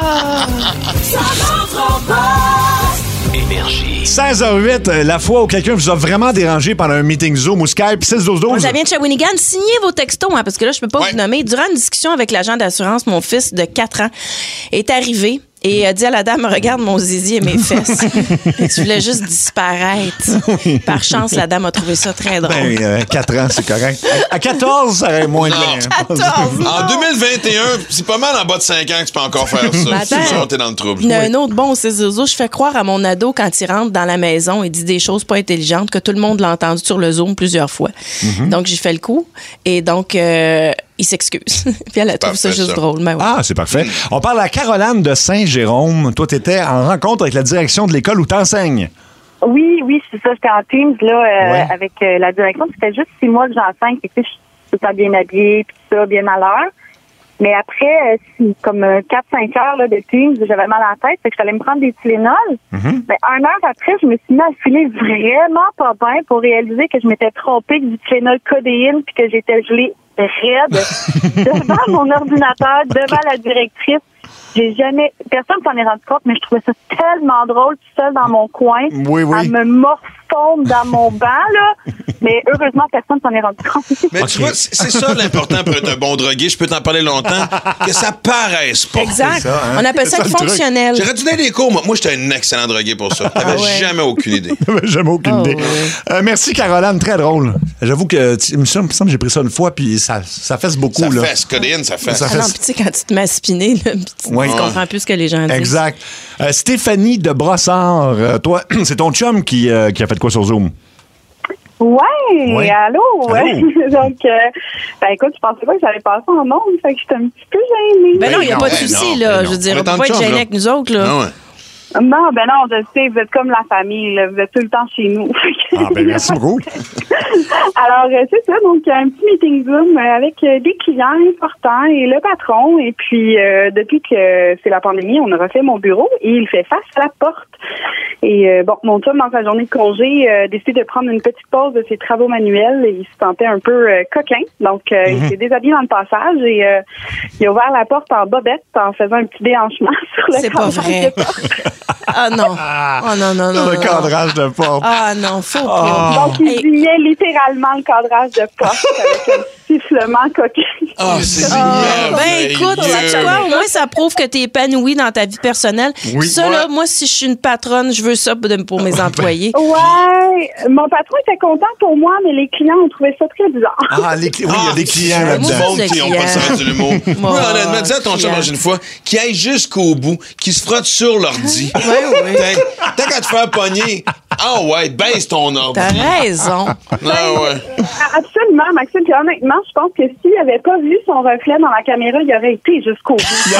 Énergie. 16h08, la fois où quelqu'un vous a vraiment dérangé pendant un meeting Zoom ou Skype, 6-12-12. Ça vient de Shawinigan. Signez vos textos, parce que là, je peux pas vous nommer. Durant une discussion avec l'agent d'assurance, mon fils de 4 ans est arrivé et a dit à la dame, regarde mon zizi et mes fesses. Tu voulais juste disparaître. Par chance, la dame a trouvé ça très drôle. 4 ans, c'est correct. À 14, ça aurait moins de bien. 14, en 2021, c'est pas mal en bas de 5 ans que tu peux encore faire ça. T'es dans le trouble. Il y a un autre bon, c'est Zozo. Je fais croire à mon ado quand il rentre dans la maison et dit des choses pas intelligentes que tout le monde l'a entendu sur le Zoom plusieurs fois. Donc, j'ai fait le coup. Et donc... il s'excuse. Puis elle a trouvé ça juste drôle. Mais ouais. Ah, c'est parfait. On parle à Caroline de Saint-Jérôme. Toi, tu étais en rencontre avec la direction de l'école où tu enseignes. Oui, c'est ça. J'étais en Teams là, avec la direction. C'était juste 6 mois que j'enseigne. Puis, tu sais, je suis tout le temps bien habillée, puis ça, bien à l'heure. Mais après, comme 4-5 heures là, de Teams, j'avais mal à la tête. Fait que j'allais me prendre des Tylenol. Mais 1 heure après, je me suis mis à filer vraiment pas bien pour réaliser que je m'étais trompée du Tylenol codéine puis que j'étais gelée raide devant mon ordinateur, devant la directrice. Personne s'en est rendu compte, mais je trouvais ça tellement drôle, tout seul dans mon coin, à me morcer fondre dans mon banc, là. Mais heureusement, personne s'en est rendu compte. Mais tu vois, c'est ça l'important pour être un bon drogué. Je peux t'en parler longtemps. Que ça paraisse pas. Exact. Ça, hein? On appelle ça fonctionnel. J'aurais dû donner des cours. Moi, j'étais un excellent drogué pour ça. T'avais jamais aucune idée. Jamais aucune idée. Merci, Caroline. Très drôle. J'avoue que, il me semble que j'ai pris ça une fois, puis ça fesse beaucoup. Ça là. fesse. Codéine, ça fesse. Non, puis tu sais, quand tu te mets à spiner, là, tu comprends plus ce que les gens disent. Exact. Stéphanie de Brossard, toi, c'est ton chum qui a fait quoi sur Zoom? Ouais, allô. Donc, écoute, je pensais pas que j'allais passer en monde, fait que j'étais un petit peu gênée. Ben non, il n'y a pas de souci, là. Je veux dire, on peut pas être gêné avec nous autres, là. Non, non, je sais, vous êtes comme la famille, là, vous êtes tout le temps chez nous. Merci beaucoup. Alors, c'est ça, donc un petit meeting Zoom avec des clients importants et le patron. Et puis, depuis que c'est la pandémie, on a refait mon bureau et il fait face à la porte. Et mon chum, dans sa journée de congé, décide de prendre une petite pause de ses travaux manuels. Et il se sentait un peu coquin. Donc, il s'est déshabillé dans le passage et il a ouvert la porte en bobette en faisant un petit déhanchement sur le C'est pas vrai. Ah non. Oh non. Le cadrage de porte. Ah non, faut pas. Donc, il signait littéralement le cadrage de porte avec un sifflement coquin. Ah, c'est génial. Ben écoute, sais-tu quoi? Au moins, ça prouve que t'es épanoui dans ta vie personnelle. Oui. Ça, là, moi, si je suis une patronne, je veux ça pour mes employés. Ouais, mon patron était content pour moi, mais les clients ont trouvé ça très bizarre. Oui, il y a des clients là-dedans. Du monde qui n'ont pas ça du l'humour. Moi, honnêtement, dis à ton chum une fois, qui aille jusqu'au bout, qui se frotte sur l'ordi. Oui. T'as qu'à te faire pogner. Ah ouais, baisse ton ordi. T'as raison. Ah ouais. Absolument, Maxime. Puis honnêtement, je pense que s'il n'avait pas vu son reflet dans la caméra, il aurait été jusqu'au bout.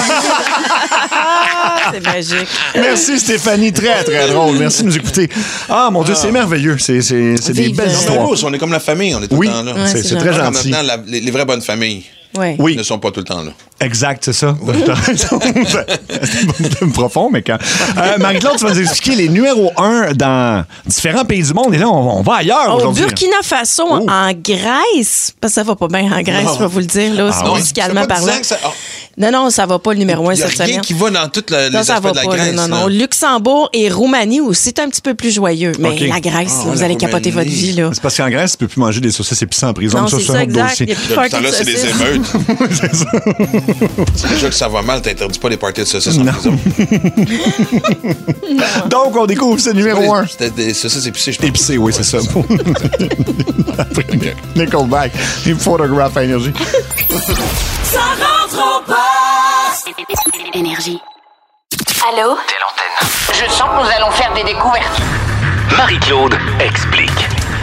C'est magique. Merci, Stéphanie. Très, très drôle. Merci de nous écouter. Ah, mon Dieu, c'est merveilleux. C'est des belles histoires. On est comme la famille, on est tout le temps là. Oui, c'est très gentil. Maintenant, les vraies bonnes familles. Oui. Ne sont pas tout le temps là. Exact, c'est ça. T'as raison. C'est profond, mais quand. Marie-Claude, tu vas nous expliquer les numéros 1 dans différents pays du monde. Et là, on va ailleurs aujourd'hui. Au Burkina Faso, en Grèce, parce que ça va pas bien en Grèce, je vais vous le dire, là, musicalement parlant. Non, ça va pas le numéro 1 cette semaine. Il y a rien qui va dans toutes les aspects de la Grèce. Non. Luxembourg et Roumanie aussi, c'est un petit peu plus joyeux. Mais la Grèce, vous allez capoter votre vie, là. C'est parce qu'en Grèce, tu peux plus manger des saucisses épicées en prison. Non, c'est ça, exact. Il y a plus de party de c'est des émeutes. C'est ça. C'est déjà que ça va mal, t'interdis pas les parties de saucisses en prison. Donc, on découvre ce numéro 1. C'était des saucisses épicées, je pense. Épicées, oui, c'est ça. Nickelback, une photographe à Énergie. Ça rentre au poste. Énergie. Allô? Telle antenne. Je sens que nous allons faire des découvertes. Marie-Claude explique.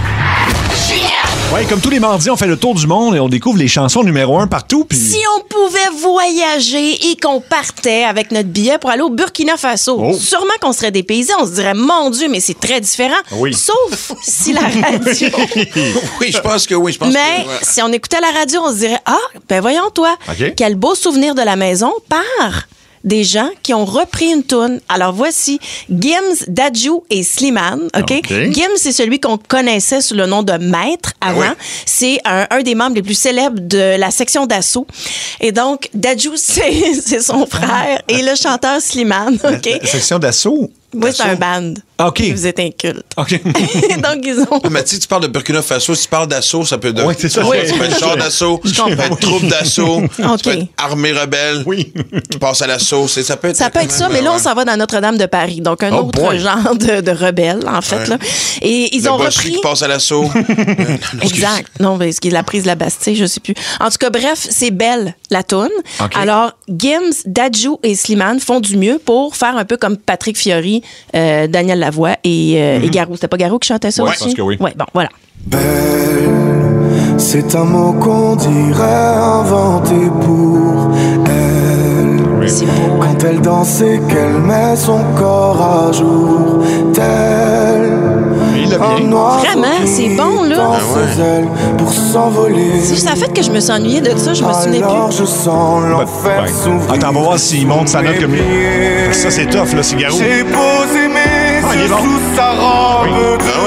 Oui, comme tous les mardis, on fait le tour du monde et on découvre les chansons numéro 1 partout. Puis... Si on pouvait voyager et qu'on partait avec notre billet pour aller au Burkina Faso, sûrement qu'on serait dépaysé. On se dirait, mon Dieu, mais c'est très différent. Oui. Sauf si la radio... Oui, je pense que oui. Mais si on écoutait la radio, on se dirait, ben voyons toi, quel beau souvenir de la maison par... des gens qui ont repris une toune. Alors voici Gims, Dadju et Slimane. OK? Gims, c'est celui qu'on connaissait sous le nom de Maître avant. C'est un des membres les plus célèbres de la section d'assaut. Et donc, Dadju, c'est son frère et le chanteur Slimane. OK? La section d'assaut? Oui, c'est un band. OK. Vous êtes inculte. OK. Donc, ils ont... Mais tu parles de Burkina Faso, si tu parles d'assaut, ça peut... Oui, c'est ça. Ça peut être char d'assaut, ça peut être troupe d'assaut, ça peut être armée rebelle qui passe à l'assaut. Ça peut être ça, mais là, on s'en va dans Notre-Dame de Paris. Donc, un autre genre de rebelle, en fait. Là. Et ils ont repris... qui passe à l'assaut. Exact. Non, mais ce qui est la prise de la Bastille, je sais plus. En tout cas, bref, c'est belle, la toune. Alors, Gims, Dadju et Slimane font du mieux pour faire un peu comme Patrick Fiori, Daniel Lavoie et Garou. C'était pas Garou qui chantait ça aussi? Je pense que oui. Ouais, bon, voilà. Belle, c'est un mot qu'on dirait inventé pour elle. C'est beau. Quand elle danse et qu'elle met son corps à jour, tel un noir. Vraiment, c'est bon, là. Pour s'envoler. Si ça fait que je me suis ennuyée de ça, je me souvenais Alors plus. je sens l'enfer s'ouvrir. Attends, on va voir s'il monte sa note comme... Ça, c'est tough, là, c'est Garou. J'ai posé mes yeux sous sa robe de gitane.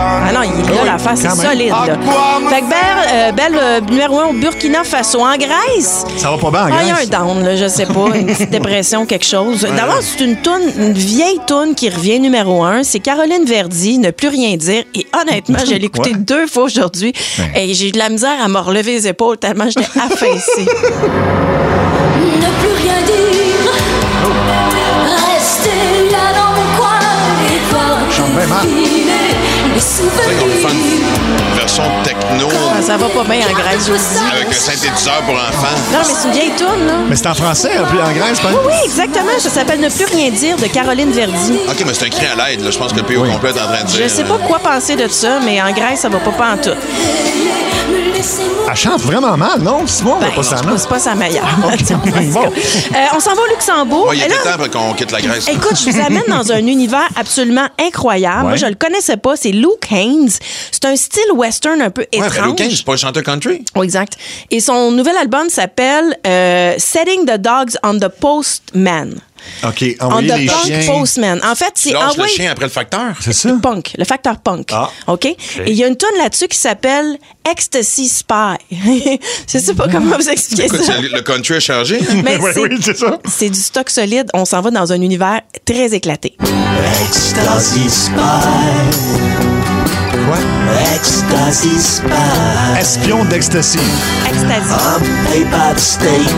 Ah non, il est là, l'affaire, c'est solide. Là. Fait que Belle, numéro 1 au Burkina Faso. En Grèce... Ça va pas bien en Grèce? Il y a un down, là, je sais pas, une petite dépression, quelque chose. D'abord, c'est une vieille toune qui revient numéro 1. C'est Caroline Verdi, Ne plus rien dire. Et honnêtement, je l'ai écouté 2 fois aujourd'hui. Et j'ai eu de la misère à me relever les épaules tellement j'étais affaissée. Ne plus rien dire, rester là dans mon coin et voir les souvenirs. Une version techno. Ça va pas bien en Grèce, je vous dis. Avec un synthétiseur pour enfants. Non, mais c'est une vieille toune, là. Mais c'est en français, plus en Grèce, pas? Oui, exactement. Ça s'appelle Ne plus rien dire de Caroline Verdi. OK, mais c'est un cri à l'aide, là. Je pense que le pays au complet est en train de dire. Je sais pas quoi penser de ça, mais en Grèce, ça va pas en tout. Elle chante vraiment mal, non? Simon, c'est pas sa meilleure. On s'en va au Luxembourg. Il y a des temps qu'on quitte la Grèce. Écoute, je vous amène dans un univers absolument incroyable. Moi, je le connaissais pas. C'est Luke Haynes. C'est un style western un peu étrange. Luke Haynes, c'est pas un chanteur country? Oui, exact. Et son nouvel album s'appelle Setting the Dogs on the Postman. OK, envoyer les chiens. Postman. En fait, c'est le chien après le facteur. C'est ça? Punk, le facteur punk. OK? Et il y a une toune là-dessus qui s'appelle Ecstasy Spy. Je sais pas comment vous expliquer ça. Le country a changé. Mais oui, c'est ça. C'est du stock solide. On s'en va dans un univers très éclaté. Ecstasy Spy. Quoi? Ecstasy Spy. Espion d'ecstasy. Ecstasy. I'm paid by the state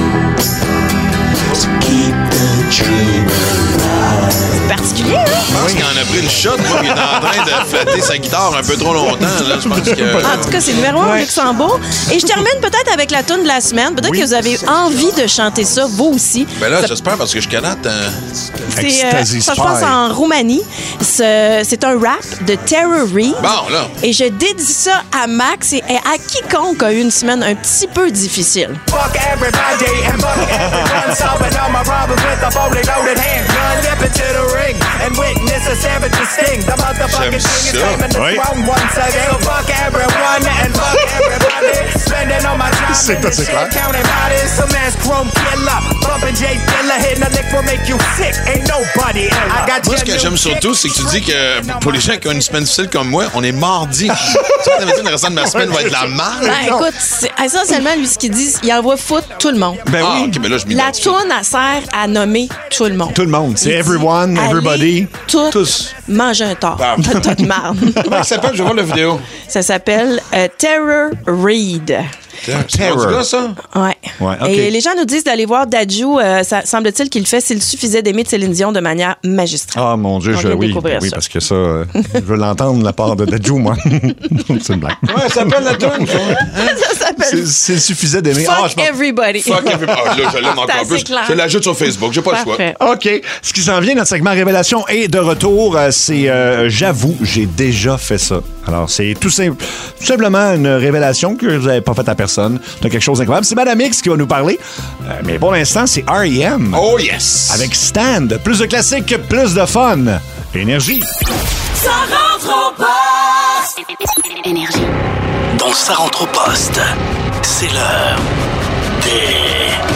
to keep the dream alive. C'est particulier, hein? Je pense qu'il en a pris une shot, moi, il est en train de flatter sa guitare un peu trop longtemps. Là. Je pense que... En tout cas, c'est numéro 1 au Luxembourg. Et je termine peut-être avec la toune de la semaine. Peut-être que vous avez envie de chanter ça, vous aussi. Ben là, j'espère, parce que jusqu'à date... Ecstasy ça, je pense, en Roumanie. C'est un rap de Tara Reid. Bon, là. Et je dédie ça à Max et à quiconque a eu une semaine un petit peu difficile. Fuck everybody and fuck everyone, solving all my problems with a fully loaded handgun. Step into the ring and witness a savage sting. The motherfucking thing is claiming the throne once again. So fuck everyone and fuck everybody. Spending all my time in the shit, counting bodies. Some ass chrome killer, bumping J Dilla, hitting a lick will make you sick. Ain't nobody I got. Moi, ce que j'aime surtout, c'est que tu dis que pour les gens qui ont une semaine difficile comme moi, on est mardi. Tu vois, le restant de ma semaine va être la merde. Ben, écoute, essentiellement, lui, ce qu'il dit, il envoie foutre tout le monde. Ben oui. Okay, ben là, je la toune, elle sert à nommer tout le monde. Tout le monde. C'est everyone, everybody. Tous. Manger un tort. T'as de marde. Comment ça s'appelle? Je vais voir la vidéo. Ça s'appelle Tara Reid. C'est du gars, ça? Ouais. Okay. Et les gens nous disent d'aller voir Dadju. Ça semble-t-il qu'il fait s'il suffisait d'aimer de Céline Dion de manière magistrale. Ah, mon Dieu, oui, parce que ça, je veux l'entendre de la part de Dadju, moi. C'est une blague. Ouais, ça s'appelle la tune. Ça s'appelle S'il suffisait d'aimer. Fuck Everybody. Fuck Everybody. Ah, là, je l'aime encore plus. Je l'ajoute sur Facebook. J'ai pas le choix. OK. Ce qui s'en vient, notre segment Révélation est de retour. C'est J'avoue, j'ai déjà fait ça. Alors, c'est tout simplement une révélation que vous n'avez pas faite à personne. De quelque chose d'incroyable. C'est Madame X qui va nous parler. Mais pour l'instant, c'est R.E.M. Oh yes! Avec Stand. Plus de classiques, plus de fun. Énergie. Ça rentre au poste! Énergie. Dans Ça rentre au poste, c'est l'heure des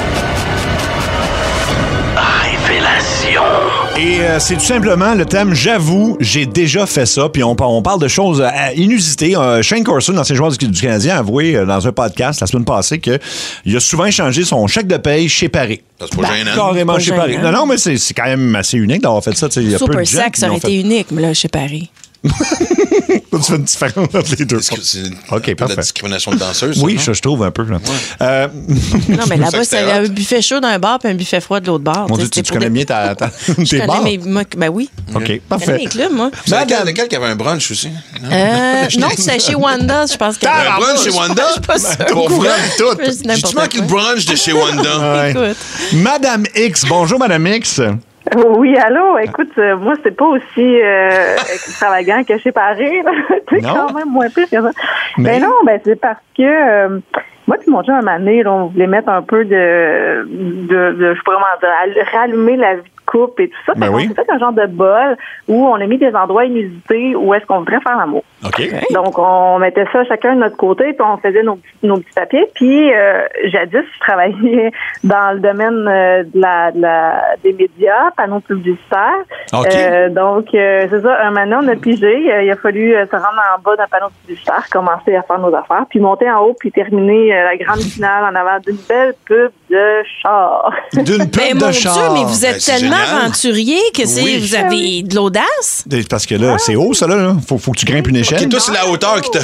révélations. Et c'est tout simplement le thème « J'avoue, j'ai déjà fait ça ». Puis on parle de choses inusitées. Shane Corson, l'ancien joueur du Canadien, a avoué dans un podcast la semaine passée qu'il a souvent échangé son chèque de paye chez Paris. C'est pas gênant. Carrément chez Paris. Non, mais c'est quand même assez unique d'avoir fait ça. Il y a Super peu de gens Sex aurait été unique, mais là, chez Paris. Tu fais une différence entre les deux. C'est OK, parfait. la discrimination de danseuse. Oui, je trouve un peu. Non, mais là-bas, c'est un buffet chaud d'un bar puis un buffet froid de l'autre bar. Mon Dieu, tu connais bien tes bars? Ben oui. OK, parfait. Je connais mes clubs, moi. C'est lequel qui avait un brunch aussi? Non, c'était chez Wanda, je pense. Un brunch chez Wanda? Je suis pas sûre. Pour vrai, tout. J'ai-tu manqué le brunch de chez Wanda? Écoute. Madame X. Bonjour, Madame X. Oui, allô? Écoute, moi, c'est pas aussi extravagant que chez Paris. C'est quand même moins pire que ça. Mais non, c'est parce que moi, puis mon chum, à un moment donné, on voulait mettre un peu de je sais pas comment dire, rallumer la vie de coupe et tout ça. Ben on s'est fait un genre de bol où on a mis des endroits inusités où est-ce qu'on voudrait faire l'amour. OK. Donc, on mettait ça chacun de notre côté, puis on faisait nos petits papiers. Puis, jadis, je travaillais dans le domaine des médias, panneaux publicitaires. OK. Donc, c'est ça, un moment, on a pigé. Il a fallu se rendre en bas d'un panneau publicitaire, commencer à faire nos affaires, puis monter en haut, puis terminer la grande finale en avant d'une belle pub de char. D'une pub de char. Dieu, mais vous êtes tellement génial. aventurier que vous avez de l'audace. Parce que là, c'est haut, ça, là. Faut que tu grimpes une échelle. OK, toi, c'est la hauteur qui t'a...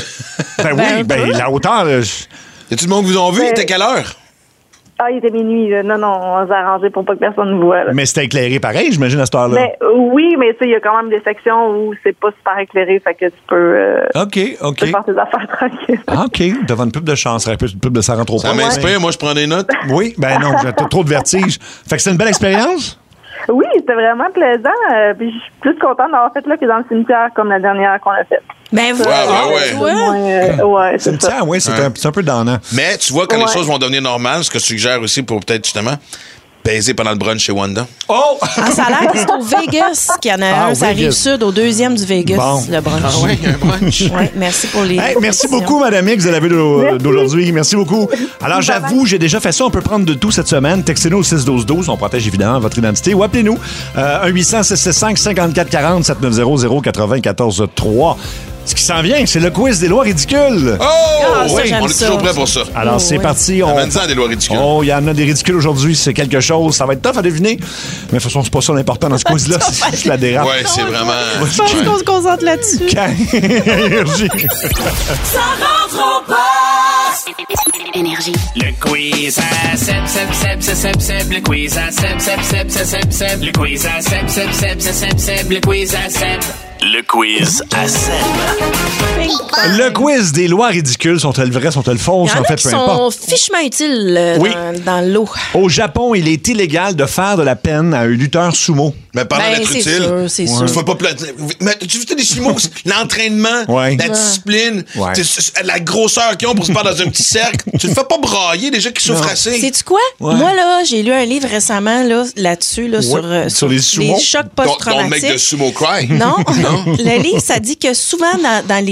La hauteur... Y a-tu le monde qui vous ont vu? Il était à quelle heure? Ah, il était minuit. Là. Non, on s'est arrangé pour pas que personne nous voie. Là. Mais c'était éclairé pareil, j'imagine, à cette heure-là. Mais, oui, mais tu sais, il y a quand même des sections où c'est pas super éclairé, fait que tu peux, OK. tu peux faire tes affaires tranquilles. OK. Devant une pub de chance, ça aurait pu être une pub de ça rentre trop Ça m'inspire, moi, je prends des notes. Oui, ben non, j'ai trop de vertige. Fait que c'est une belle expérience? Oui, c'était vraiment plaisant. Puis je suis plus contente d'avoir fait là que dans le cimetière comme la dernière qu'on a faite. Ben ouais, c'est ça. Oui, c'est un peu donnant. Mais tu vois, quand les choses vont devenir normales, ce que je suggère aussi pour peut-être justement baiser pendant le brunch chez Wanda. Oh! Ça a l'air que c'est au Vegas qu'il y en a un. Ça arrive sud, au 2e du Vegas, le brunch. Ah oui, un brunch. Ouais, merci pour les... merci beaucoup, Madame X, de la vue d'aujourd'hui. Merci beaucoup. Alors, j'avoue, j'ai déjà fait ça. On peut prendre de tout cette semaine. Textez-nous au 6-12-12. On protège évidemment votre identité. Ou appelez-nous 1-800-665-5440 790-094-3. Ce qui s'en vient, c'est le quiz des lois ridicules. Oh! Oui, on est toujours prêt pour ça. Alors, c'est parti. Amène-en des lois ridicules. Oh, il y en a des ridicules aujourd'hui. C'est quelque chose. Ça va être tough à deviner. Mais de toute façon, c'est pas ça l'important dans ce quiz-là. C'est juste la dérape. Ouais, c'est vraiment... Je pense qu'on se concentre là-dessus. Énergie. Ça rentre au poste. Énergie. Le quiz à Seb. Le quiz à Seb. Le quiz à Seb. Le quiz à Seb. Le quiz à Seb. Le quiz des lois ridicules. Sont-elles vraies, sont-elles fausses? Il y en en a fait, qui peu importe. sont fichement utiles dans l'eau. Au Japon, il est illégal de faire de la peine à un lutteur sumo. Mais parlant d'être c'est utile, sûr, c'est sûr. tu fais pas mais tu fais des sumo, l'entraînement, la discipline, la grosseur qu'ils ont pour se battre dans un petit cercle. Tu ne fais pas brailler les gens qui souffrent assez. Sais-tu quoi? Ouais. Moi, là, j'ai lu un livre récemment là-dessus, sur les sumo. les chocs Don't post-traumatiques. make the sumo cry. Non. Le livre, ça dit que souvent, dans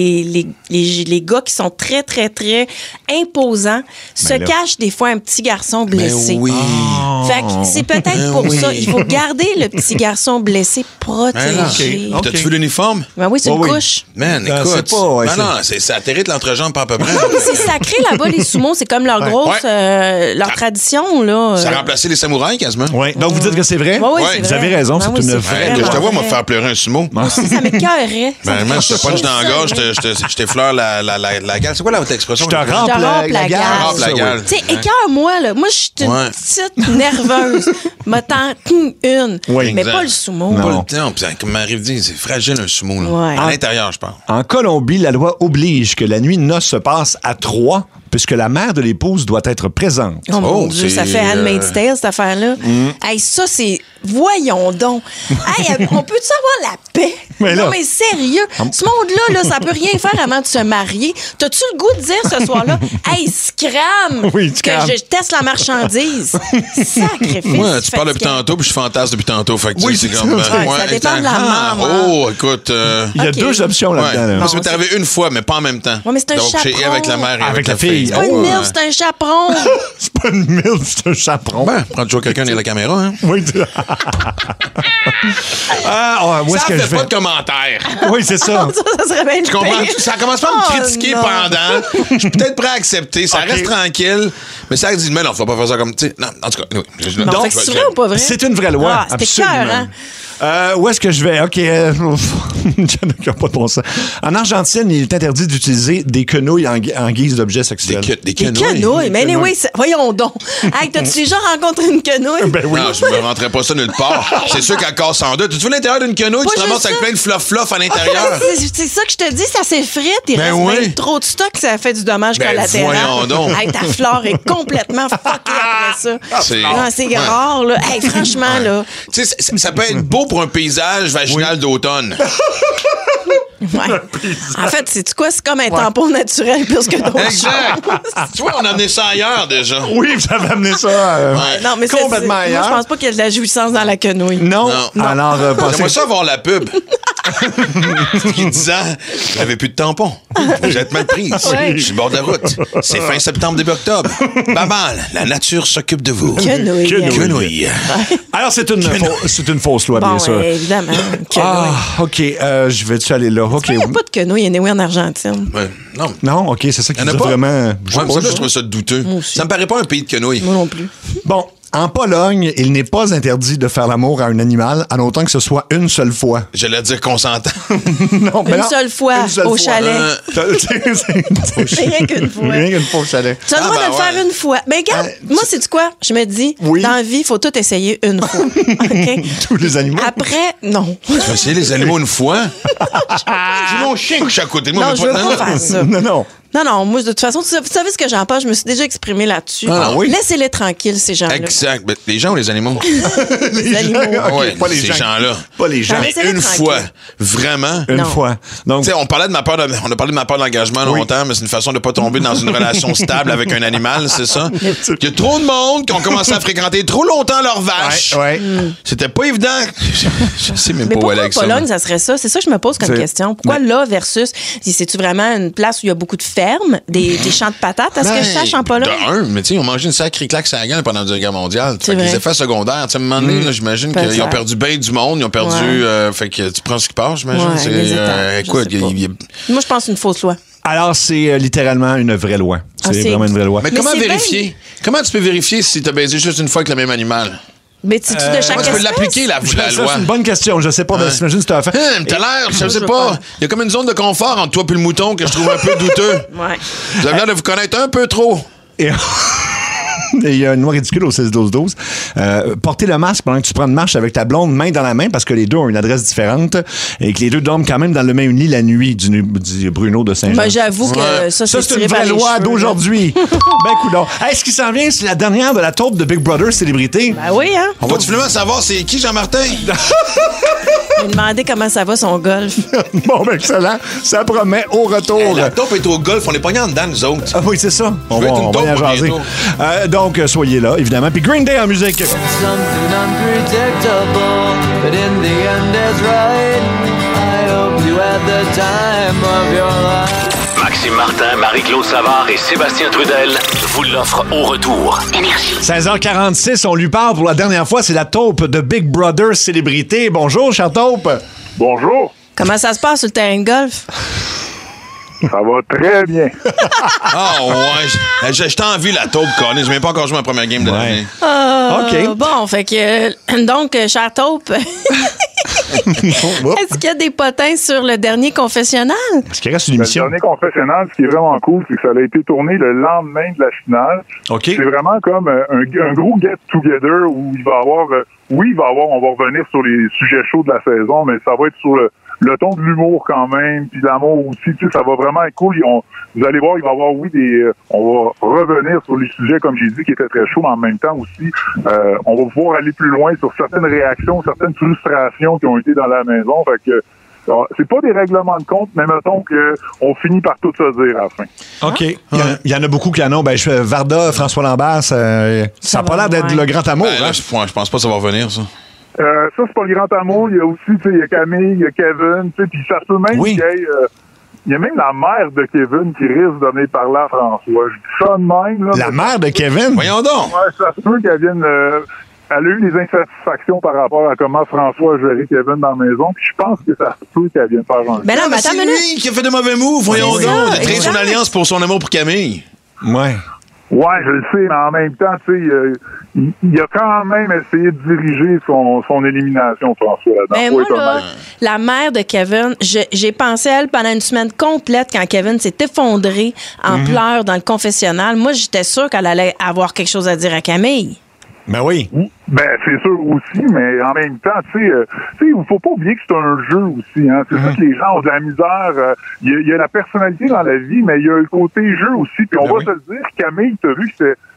les gars qui sont très, très, très imposants, se cachent des fois un petit garçon blessé. Mais oui. Fait que c'est peut-être pour ça. Il faut garder le petit garçon blessé protégé. Okay. T'as-tu vu l'uniforme? Ben oui, c'est une couche. Man, écoute. C'est atterri de l'entrejambe pas à peu près. C'est sacré là-bas, les sumo. C'est comme leur grosse, leur tradition, là. Ça a remplacé les samouraïs quasiment. Oui. Donc, vous dites que c'est vrai? Oui, vous avez raison, c'est une vraie. Je te vois, moi, faire pleurer un sumo. Ça m'écœurait. Ben, je te punch dans la gorge, je t'effleure la gale. C'est quoi votre expression? Je te rampe la gale. Tu sais, écœure-moi, là. Moi, je suis une petite nerveuse. M'a tant une. Oui, mais exact. pas le sumo. Non, comme Marie dit, c'est fragile un sumo. Là. Ouais. À l'intérieur, je pense. En Colombie, la loi oblige que la nuit de noces se passe à 3 puisque la mère de l'épouse doit être présente. Oh mon Dieu, ça fait Handmaid's Tale, cette affaire-là. Hey, ça, c'est... Voyons donc. Hey, on peut-tu avoir la paix? Mais non, mais sérieux. Ce monde-là, là, ça peut rien faire avant de se marier. T'as-tu le goût de dire ce soir-là, hey, scram, oui, que je teste la marchandise? Sacrifice. Ouais, tu parles depuis tantôt, puis je fantasme depuis tantôt. Fait que c'est comme... ça dépend de la maman. Oh, écoute... Il y a deux options là-dedans. Moi, ça m'est arrivé une fois, mais pas en même temps. Ouais, mais c'est un chaperon. Donc, avec la mère et avec la fille. C'est pas une mille, c'est un chaperon. C'est pas une mille, c'est un chaperon. Ben, prends toujours quelqu'un derrière la caméra, hein. Oui. Où est-ce que je fait fais? pas de commentaires. Oui, c'est ça. Ça serait bien. Tu comprends? Ça commence pas à me critiquer pendant. Je suis peut-être prêt à accepter. Ça reste tranquille. Mais ça dit, mais non, faut pas faire ça comme, tu sais. Non, en tout cas, oui. Donc, c'est vrai ou pas vrai? C'est une vraie loi. C'était cœur, hein? Où est-ce que je vais? OK. N'a pas de bon sens. En Argentine, il est interdit d'utiliser des quenouilles en guise d'objet sexuel. Des quenouilles? Des quenouilles? Mais oui, voyons donc. Hey, t'as-tu déjà rencontré une quenouille? Ben oui. Non, je me rentrais pas ça nulle part. C'est sûr qu'elle casse en deux. Tu vois l'intérieur d'une quenouille, tu te ramasses avec plein de fluff à l'intérieur. C'est ça que je te dis, ça s'effrite. Il reste bien trop de stock, ça fait du dommage collatéral. Voyons donc. Hey, ta flore est complètement fuckée après ça. C'est rare, là. Hey, franchement, là. Tu sais, ça peut être beau pour un paysage vaginal d'automne. Ouais. En fait, c'est quoi? C'est comme un tampon naturel plus que d'autres. Exact. Tu vois, on a amené ça ailleurs déjà. Oui, vous avez amené ça non, mais complètement ailleurs. Moi, je pense pas qu'il y a de la jouissance dans la quenouille. Non. Alors, j'aimerais ça voir la pub. Qui disant, j'avais plus de tampons. J'ai été mal prise. Ouais. Je suis bord de la route. C'est fin septembre, début octobre. Pas mal. La nature s'occupe de vous. Quenouille. Alors, c'est une fausse loi, bien sûr. Évidemment. OK. Je vais-tu aller là? OK. Il n'y a pas de quenouille anyway en Argentine. Ouais. Non. Non, OK, c'est ça qui est vraiment... je trouve ça douteux. Ça me paraît pas un pays de quenouilles. Moi non plus. Bon, en Pologne, il n'est pas interdit de faire l'amour à un animal en autant que ce soit une seule fois. J'allais dire consentant. Non, une seule fois au chalet. Rien qu'une fois. Rien qu'une fois au chalet. Tu as le droit de le faire une fois. Mais regarde, moi, c'est quoi? Je me dis, dans la vie, il faut tout essayer une fois. OK? Tous les animaux. Après, non. Tu vas essayer les animaux une fois? J'ai mon chien couché à côté de moi. Non, je veux pas faire ça. Non, moi, de toute façon, vous savez ce que j'en pense, je me suis déjà exprimée là-dessus. Oui? Laissez-les tranquilles, ces gens-là. Exact. Mais les gens ou les animaux? Les animaux. Oui, pas les ces gens. gens-là. Pas les gens. Mais une fois. Vraiment? Une fois. Donc, tu sais, on a parlé de ma peur d'engagement longtemps, mais c'est une façon de ne pas tomber dans une relation stable avec un animal, c'est ça? Il y a trop de monde qui ont commencé à fréquenter trop longtemps leurs vaches. Ouais. C'était pas évident. Je sais même pas où aller avec ça. Pologne, ça serait ça? C'est ça que je me pose comme question. Pourquoi là versus... C'est-tu vraiment une place où il y a beaucoup de fermes, des champs de patates, à ce que je sache en Pologne? Mais tu sais, ils ont mangé une sacrée claque sur la gueule pendant la Deuxième Guerre mondiale. Les effets secondaires, tu sais, à un moment donné, j'imagine qu'ils ont perdu bien du monde, ils ont perdu... fait que tu prends ce qui part, j'imagine. Écoute, moi, je pense une fausse loi. Alors, c'est littéralement une vraie loi. C'est vraiment une vraie loi. Mais comment vérifier? Comment tu peux vérifier si tu as baisé juste une fois avec le même animal? Mais tu de chaque espèce? Tu peux l'appliquer, la loi. C'est une bonne question. Je sais pas. J'imagine si tu as fait. T'as l'air, je sais pas. Il y a comme une zone de confort entre toi et le mouton que je trouve un peu douteux. Ouais. Vous avez l'air de vous connaître un peu trop. Et il y a une loi ridicule au 16-12-12. Porter le masque pendant que tu prends une marche avec ta blonde main dans la main parce que les deux ont une adresse différente et que les deux dorment quand même dans le même lit la nuit, du Bruno de Saint-Jean. Ben, j'avoue que ça c'est une vraie loi d'aujourd'hui. Ben, coudonc. Hey, ce qui s'en vient, c'est la dernière de la taupe de Big Brother Célébrité. Ben oui, hein? On va-tu finalement savoir c'est qui Jean-Martin? Je vais demander comment ça va son golf. Bon, ben excellent. Ça promet au retour. La taupe est au golf, on est pognés en dedans, nous autres. Ah oui, c'est ça. On va y en jaser. Donc, soyez là, évidemment. Puis Green Day en musique. Something unpredictable, but in the end is right. I hope you had the time of your life. Maxime Martin, Marie-Claude Savard et Sébastien Trudel vous l'offrent au retour. Énergie. 16h46, on lui parle pour la dernière fois. C'est la taupe de Big Brother Célébrité. Bonjour, chère taupe. Bonjour. Comment ça se passe sur le terrain de golf? Ça va très bien. Ouais. Je t'envie la taupe, Colin. Je n'ai même pas encore joué ma première game de l'année. OK. Bon, fait que... donc, chère taupe... Est-ce qu'il y a des potins sur le dernier confessionnal? Est-ce qu'il reste une émission? Le dernier confessionnal, ce qui est vraiment cool, c'est que ça a été tourné le lendemain de la finale. OK. C'est vraiment comme un gros get-together où il va y avoir... on va revenir sur les sujets chauds de la saison, mais ça va être sur le ton de l'humour quand même, puis l'amour aussi. Tu sais, ça va vraiment être cool. Vous allez voir, il va y avoir, on va revenir sur les sujets, comme j'ai dit, qui étaient très chauds, mais en même temps aussi, on va pouvoir aller plus loin sur certaines réactions, certaines frustrations qui ont été dans la maison. Fait que c'est pas des règlements de compte, mais mettons qu'on finit par tout se dire à la fin. OK. Il y en a beaucoup qui en ont. Ben, Varda, François Lambert, ça n'a pas l'air d'être le grand amour. Là, je pense pas que ça va revenir, ça. Ça, c'est pas le grand amour. Il y a aussi, tu sais, il y a Camille, il y a Kevin, tu sais, puis ça peut même qu'il y a même la mère de Kevin qui risque de venir parler à François. Je dis ça de même, là. La mère de Kevin? Voyons donc! Ouais, ça se peut qu'elle vienne... elle a eu des insatisfactions par rapport à comment François a géré Kevin dans la maison, puis je pense que ça se peut qu'elle vienne faire un... Ben non, mais c'est lui qui a fait de mauvais moves, voyons donc! De créer son alliance pour son amour pour Camille. Ouais. Ouais, je le sais, mais en même temps, tu sais, il a quand même essayé de diriger son élimination, François, là-dedans. Ben moi, là, la mère de Kevin, j'ai pensé à elle pendant une semaine complète quand Kevin s'est effondré en pleurs dans le confessionnal. Moi, j'étais sûre qu'elle allait avoir quelque chose à dire à Camille. Ben oui. Ben, c'est sûr aussi, mais en même temps, tu sais, il faut pas oublier que c'est un jeu aussi, hein. C'est ça que les gens ont de la misère. Il y a la personnalité dans la vie, mais il y a le côté jeu aussi. Puis on va se le dire, Camille, t'as vu que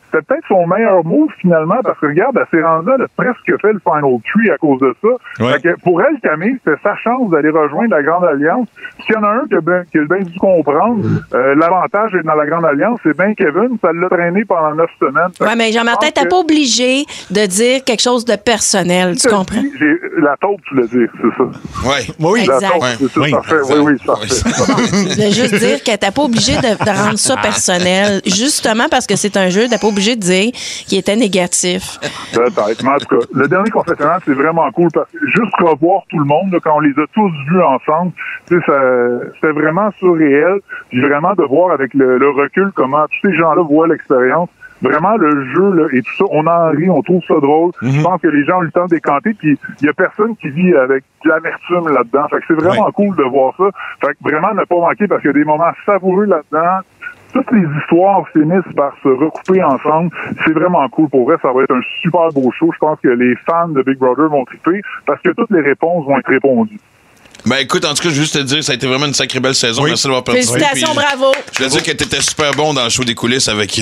c'était peut-être son meilleur move finalement, parce que regarde, elle s'est rendue, elle a presque fait le Final Three à cause de ça. Ouais. Fait que pour elle, Camille, c'était sa chance d'aller rejoindre la Grande Alliance. S'il y en a un qui a bien dû comprendre, l'avantage d'être dans la Grande Alliance, c'est bien Kevin, ça l'a traîné pendant 9 semaines. Ouais, mais Jean-Martin, t'es pas obligé de dire quelque chose de personnel, tu comprends? La taupe, tu l'as dit, c'est ça. Oui. Exact. La taupe, c'est ça, parfait. Oui, parfait. Je voulais juste dire que t'es pas obligé de rendre ça personnel, justement parce que c'est un jeu, t'es pas obligé de dire qu'il était négatif. Peut-être, mais en tout cas, le dernier confessionnal, c'est vraiment cool parce que juste revoir tout le monde, là, quand on les a tous vus ensemble, c'était vraiment surréel. Puis vraiment de voir avec le recul comment tous ces gens-là voient l'expérience. Vraiment, le jeu là, et tout ça, on en rit, on trouve ça drôle. Je pense que les gens ont eu le temps de décanter, puis il y a personne qui vit avec de l'amertume là-dedans. Fait que c'est vraiment cool de voir ça. Fait que vraiment, ne pas manquer parce qu'il y a des moments savoureux là-dedans. Toutes les histoires finissent par se recouper ensemble. C'est vraiment cool. Pour vrai, ça va être un super beau show. Je pense que les fans de Big Brother vont triper parce que toutes les réponses vont être répondues. Ben écoute, en tout cas, je veux juste te dire, ça a été vraiment une sacrée belle saison. Merci d'avoir participé. Félicitations, bravo. Je veux dire que t'étais super bon dans le show des coulisses avec...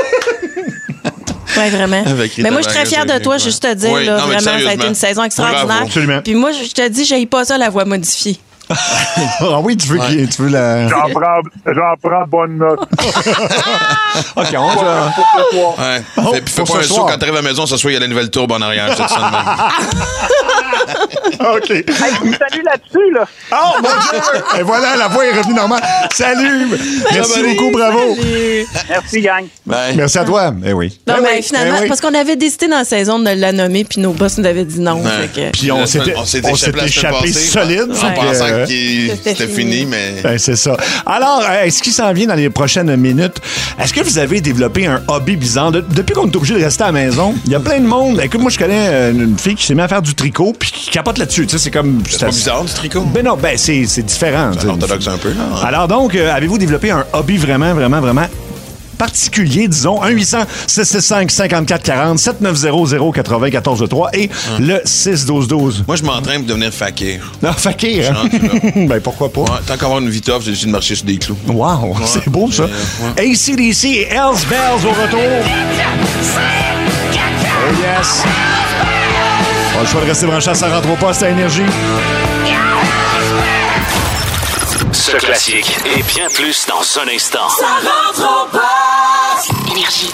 Oui, vraiment. Mais moi, je suis très fière de toi, juste te dire, là, vraiment, ça a été une saison extraordinaire. Absolument. Puis moi, je te dis, j'aille pas ça, la voix modifiée. Ah oui, tu veux la... J'en prends bonne note. OK, on va... Ouais. Puis fais pas un saut quand t'arrives à la maison, ce soir, il y a la nouvelle tourbe en arrière. Je te dis ça de même. OK. Hey, salut là-dessus, là. Oh, mon Dieu! Et voilà, la voix est revenue normale. Salut! Merci beaucoup, bravo. Salut. Merci, gang. Bye. Merci à toi. Eh oui. Non, mais finalement, parce qu'on avait décidé dans la saison de la nommer, puis nos boss nous avaient dit non. Puis on s'était échappé solide. En pensant que c'était fini, mais... Ben, c'est ça. Alors, est-ce qu'il s'en vient dans les prochaines minutes? Est-ce que vous avez développé un hobby bizarre? Depuis qu'on est obligé de rester à la maison, il y a plein de monde. Écoute, moi, je connais une fille qui s'est mise à faire du tricot puis qui capote là-dessus. Tu sais, c'est comme... C'est pas bizarre, du tricot? Ben non, ben c'est différent. C'est orthodoxe un peu, là. Alors donc, avez-vous développé un hobby vraiment particulier, disons, 1-800-665-5440, 7900-9043 et le 612-12. Moi, je m'entraîne pour devenir fakir. Non, fakir, hein? Ben, pourquoi pas? Ouais, tant qu'avoir une vie tough, j'ai décidé de marcher sur des clous. Wow, c'est beau, ça. AC/DC et Hells Bells au retour. Oh yes! On a le choix de rester branché à 103 postes à Énergie. Ce classique et bien plus dans un instant. Ça rentre au poste. Énergie.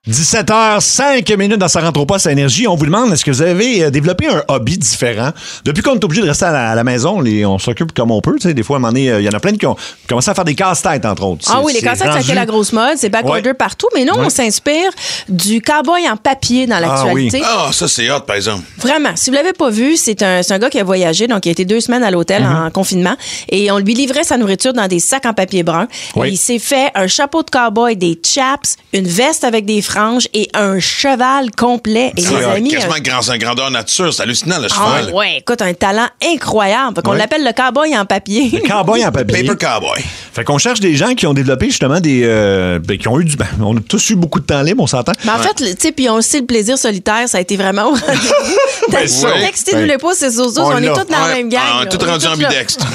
17h05 dans Ça rentre au poste à Énergie. On vous demande, est-ce que vous avez développé un hobby différent? Depuis qu'on est obligé de rester à la maison, on s'occupe comme on peut. Des fois, à un moment donné, il y en a plein qui ont commencé à faire des casse-têtes, entre autres. Ah oui, les casse-têtes, ça a été la grosse mode. C'est backorder partout. Mais nous, on s'inspire du cowboy en papier dans l'actualité. Ah, ça, c'est hot, par exemple. Vraiment. Si vous l'avez pas vu, c'est un gars qui a voyagé. Donc, il a été 2 semaines à l'hôtel en confinement. Et on lui livrait sa nourriture dans des sacs en papier brun. Et il s'est fait un chapeau de cowboy, des chaps, une veste avec des franges et un cheval complet. Et les amis, quasiment grandeur nature. C'est hallucinant, le cheval. Ouais, écoute, un talent incroyable. On l'appelle le cowboy en papier. Le cowboy en papier. Paper cowboy. Fait qu'on cherche des gens qui ont développé justement des... qui ont eu du... on a tous eu beaucoup de temps libre, on s'entend. Mais en fait, tu sais, puis on sait, le plaisir solitaire, ça a été vraiment au rendez-vous. Textez-nous les pouces, c'est Zouzous. On est tous dans la même gang. On est tous rendus ambidextres.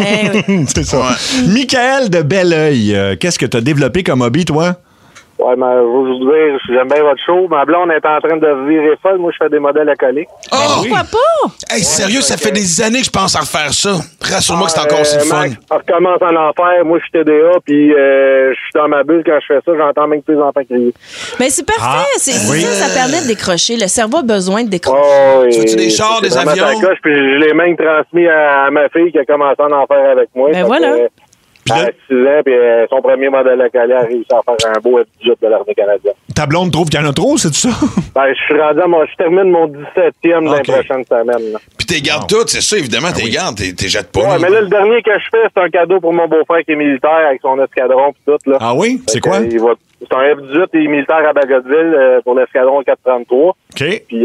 C'est ça. Michael de Belleuil, qu'est-ce que tu as développé comme hobby, toi? Ouais, mais je vous dire, j'aime bien votre show. Ma blonde est en train de virer folle. Moi, je fais des modèles à coller. Oh! Pourquoi pas? Hey, sérieux, ça fait des années que je pense à refaire ça. Rassure-moi que c'est encore aussi fun. On recommence en enfer. Moi, je suis TDA, puis je suis dans ma bulle quand je fais ça. J'entends même que les enfants crier. Mais c'est parfait. Ça permet de décrocher. Le cerveau a besoin de décrocher. Tu veux-tu des chars, des avions? Puis je l'ai même transmis à ma fille qui a commencé en enfer avec moi. Ben voilà. À 6 ans, puis son premier modèle à coller a réussi à faire un beau F-18 de l'armée canadienne. Ta blonde trouve qu'il y en a trop, c'est ça? Ben, je suis rendu je termine mon 17e dans les prochaines semaines. Là. Puis t'es gardes toutes, c'est ça, évidemment, t'es gardes, t'es jettes pas. Ouais, mais là, le dernier que je fais, c'est un cadeau pour mon beau-frère qui est militaire avec son escadron pis tout, là. Ah oui? C'est quoi? C'est un F-18 et il est militaire à Bagotville pour l'escadron 433. OK. Puis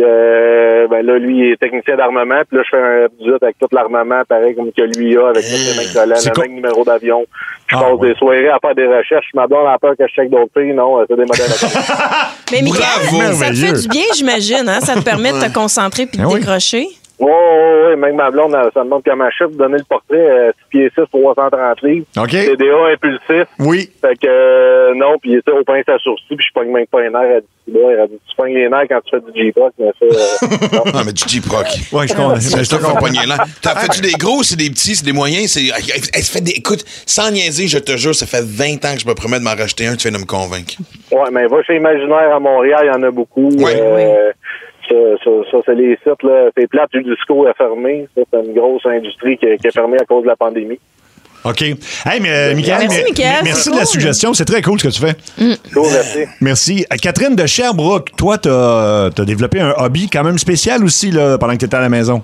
là, lui, il est technicien d'armement. Puis là, je fais un F-18 avec tout l'armament, pareil comme que lui a, avec toutes les mains collantes, le même numéro d'avion. Je passe des soirées à faire des recherches. Ma blonde a peur que je check d'autres filles. Non, c'est des modèles à Mais Michael, ça te fait du bien, j'imagine. Hein? Ça te permet de te concentrer puis de décrocher. Oui, même ma blonde, ça me demande comment je suis pour donner le portrait 6 pieds 6, 330 livres. OK. TDA impulsif. Oui. Fait que non, puis ça, au pince à sourcil, puis je pogne même pas les nerfs. Elle dit, tu pognes les nerfs quand tu fais du J-Proc, mais ça... non, mais du J-Proc. Oui, je comprends. Je te fais pogner là. T'as fait-tu des gros, c'est des petits, c'est des moyens? Elle se fait des... Écoute, sans niaiser, je te jure, ça fait 20 ans que je me promets de m'en racheter un, tu viens de me convaincre. Ouais, mais va chez Imaginaire à Montréal, il y en a beaucoup. Oui. Ça, c'est les sites, là. C'est plate, du disco a fermé. Ça, c'est une grosse industrie qui a fermé à cause de la pandémie. OK. Hey, mais Michael, merci de la suggestion. C'est très cool ce que tu fais. Cool, merci. Merci. Catherine de Sherbrooke, toi, t'as développé un hobby quand même spécial aussi là, pendant que tu étais à la maison.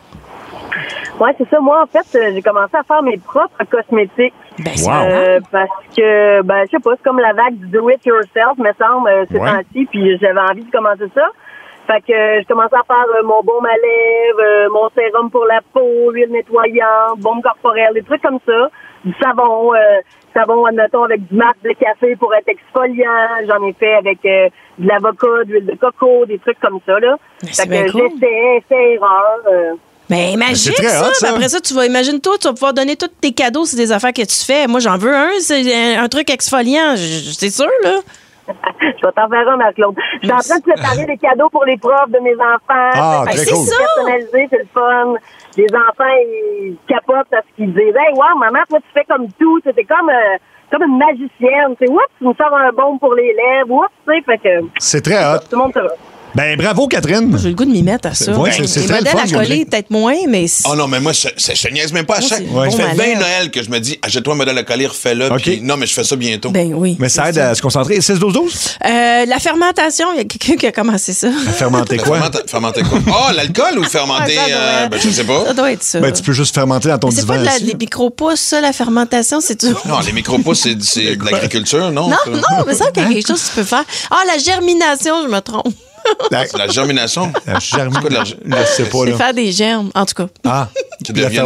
Oui, c'est ça. Moi, en fait, j'ai commencé à faire mes propres cosmétiques. Wow. Parce que, je sais pas, c'est comme la vague du do-it-yourself, me semble, ces temps-ci, puis j'avais envie de commencer ça. Fait que je commençais à faire mon baume à lèvres, mon sérum pour la peau, huile nettoyante, baume corporelle, des trucs comme ça. Du savon, admettons, avec du masque de café pour être exfoliant. J'en ai fait avec de l'avocat, de l'huile de coco, des trucs comme ça, là. Fait que j'essaie, erreur. Mais imagine ça. Après ça, imagine-toi, tu vas pouvoir donner tous tes cadeaux, c'est des affaires que tu fais. Moi, j'en veux un, c'est un truc exfoliant, c'est sûr, là. Je vais t'en faire un, Marc-Claude. Je suis en train de préparer des cadeaux pour les profs de mes enfants. Ah, très cool. C'est personnalisé, c'est le fun. Les enfants, ils capotent parce qu'ils disent, hey, wow, maman, toi, tu fais comme tout. T'es comme une magicienne. Tu sais, oups, tu me sors un baume pour les lèvres. Oups, tu sais, fait que. C'est très hot. Tout le monde, ça va. Ben, bravo, Catherine. J'ai le goût de m'y mettre à ça. Oui, c'est les très modèles fun, à coller, peut-être moins, mais... Oh non, mais moi, je te niaise même pas à chaque... Ouais. Ça fait 20 Noël que je me dis, achète-toi un modèle à coller, refais-le. OK. Puis non, mais je fais ça bientôt. Ben oui. Mais ça aide à se concentrer. 16-12-12? La fermentation, il y a quelqu'un qui a commencé ça. Fermenter quoi? Fermenter quoi? Oh, l'alcool ou fermenter... je sais pas. Ça doit être ça. Ben, tu peux juste fermenter dans ton divan. C'est pas les micro-pousses, ça, la fermentation, c'est tout. Non, les micro-pousses, c'est de l'agriculture, non? Non, mais ça, il y a quelque chose que tu peux faire. Ah, la germination, je me trompe. La germination? C'est quoi de je sais pas, là. C'est faire des germes, en tout cas. Ah, qui deviennent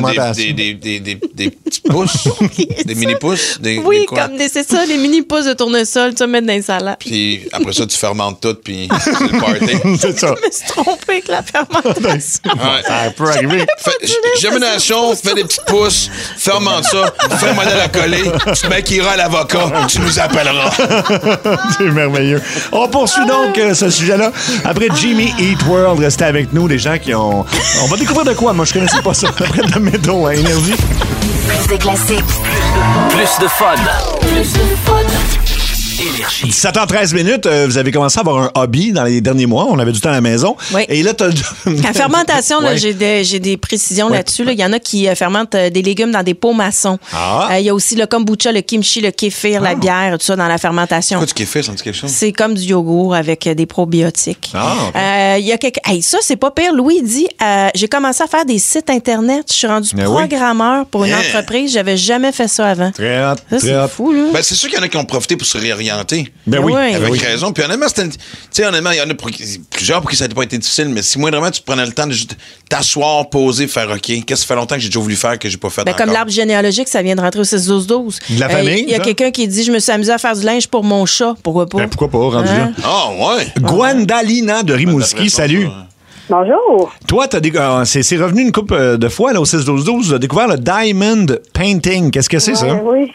des petits pousses, des mini-pousses. Oui, comme c'est ça, les mini-pousses de tournesol, tu vas mettre dans les salades. Puis après ça, tu fermentes tout, puis c'est le party. C'est ça. Je me suis trompée avec la fermentation. Ça peut arriver. Germination, fais des petites pousses, fermente ça, fais un modèle à coller, tu maquilleras à l'avocat, tu nous appelleras. C'est merveilleux. On poursuit donc ce sujet-là. Après Jimmy Eat World, restez avec nous, les gens qui ont... On va découvrir de quoi? Moi, je connaissais pas ça. Après de métaux à énergie. Plus de classiques. Plus de fun. Plus de fun. Énergie. 17h13, vous avez commencé à avoir un hobby dans les derniers mois. On avait du temps à la maison. Oui. Et là, La fermentation, là, Ouais. j'ai des précisions là-dessus. Là. Il y en a qui fermentent des légumes dans des pots maçons. Il y a aussi le kombucha, le kimchi, le kéfir, la bière, tout ça dans la fermentation. Quoi du kéfir, ça dit quelque chose? C'est comme du yogourt avec des probiotiques. Il y a ça, c'est pas pire. Louis dit, j'ai commencé à faire des sites Internet. Je suis rendu programmeur pour une entreprise. J'avais jamais fait ça avant. Très hot. Ça, c'est fou, là. Ben, c'est sûr qu'il y en a qui ont profité pour se réorienter. Ben oui. Avec raison. Puis honnêtement, honnêtement, il y en a plusieurs pour qui ça n'a pas été difficile, mais si moindrement tu prenais le temps de juste t'asseoir, poser, faire OK, qu'est-ce que ça fait longtemps que j'ai déjà voulu faire que j'ai pas fait encore? Comme l'arbre généalogique, ça vient de rentrer au 6-12-12. De la famille, il y a quelqu'un qui dit, je me suis amusé à faire du linge pour mon chat. Pourquoi pas? Ben, pourquoi pas, rendu là? Ah, ouais. Gwendalina de Rimouski, salut. Bonjour. Toi, c'est revenu une couple de fois là, au 6-12-12. Tu as découvert le Diamond Painting. Qu'est-ce que c'est, ça? Oui.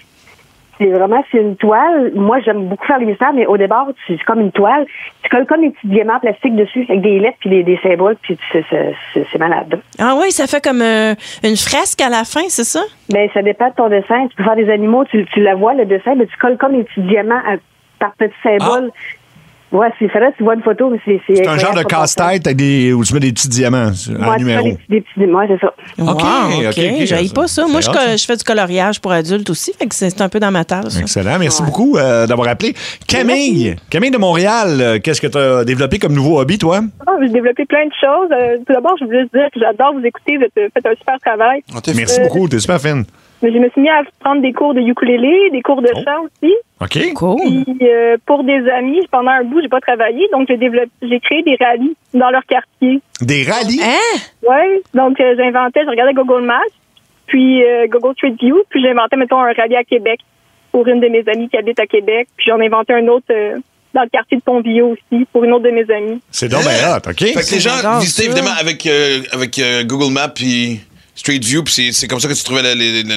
C'est une toile. Moi, j'aime beaucoup faire les mystères, mais au départ, c'est comme une toile. Tu colles comme des petits diamants en plastique dessus, avec des lettres puis des symboles, puis c'est malade. Ah oui, ça fait comme une fresque à la fin, c'est ça? Ben, ça dépend de ton dessin. Tu peux faire des animaux, tu la vois, le dessin, mais tu colles comme des petits diamants par petits symboles. Ouais, c'est vrai, tu vois une photo, mais c'est un genre de casse-tête où tu mets des petits diamants en numéro. Des petits diamants, c'est ça. OK. J'aille pas ça. Moi, je fais du coloriage pour adultes aussi, fait que c'est un peu dans ma tâche. Excellent. Merci beaucoup d'avoir appelé. Camille de Montréal, qu'est-ce que tu as développé comme nouveau hobby, toi? J'ai développé plein de choses. Tout d'abord, je voulais juste dire que j'adore vous écouter. Vous faites un super travail. Merci beaucoup. T'es super fine. Je me suis mis à prendre des cours de ukulélé, des cours de chant aussi. OK. Cool. Puis, pour des amis, pendant un bout, j'ai pas travaillé, donc j'ai créé des rallyes dans leur quartier. Des rallyes? Hein? Oui. Donc, je regardais Google Maps, puis Google Street View, puis j'inventais, mettons, un rallye à Québec pour une de mes amies qui habite à Québec, puis j'en ai inventé un autre dans le quartier de Pontvillot aussi, pour une autre de mes amies. C'est donc bien hot, OK? Fait que les gens visitaient évidemment avec Google Maps puis Street View, puis c'est comme ça que tu trouvais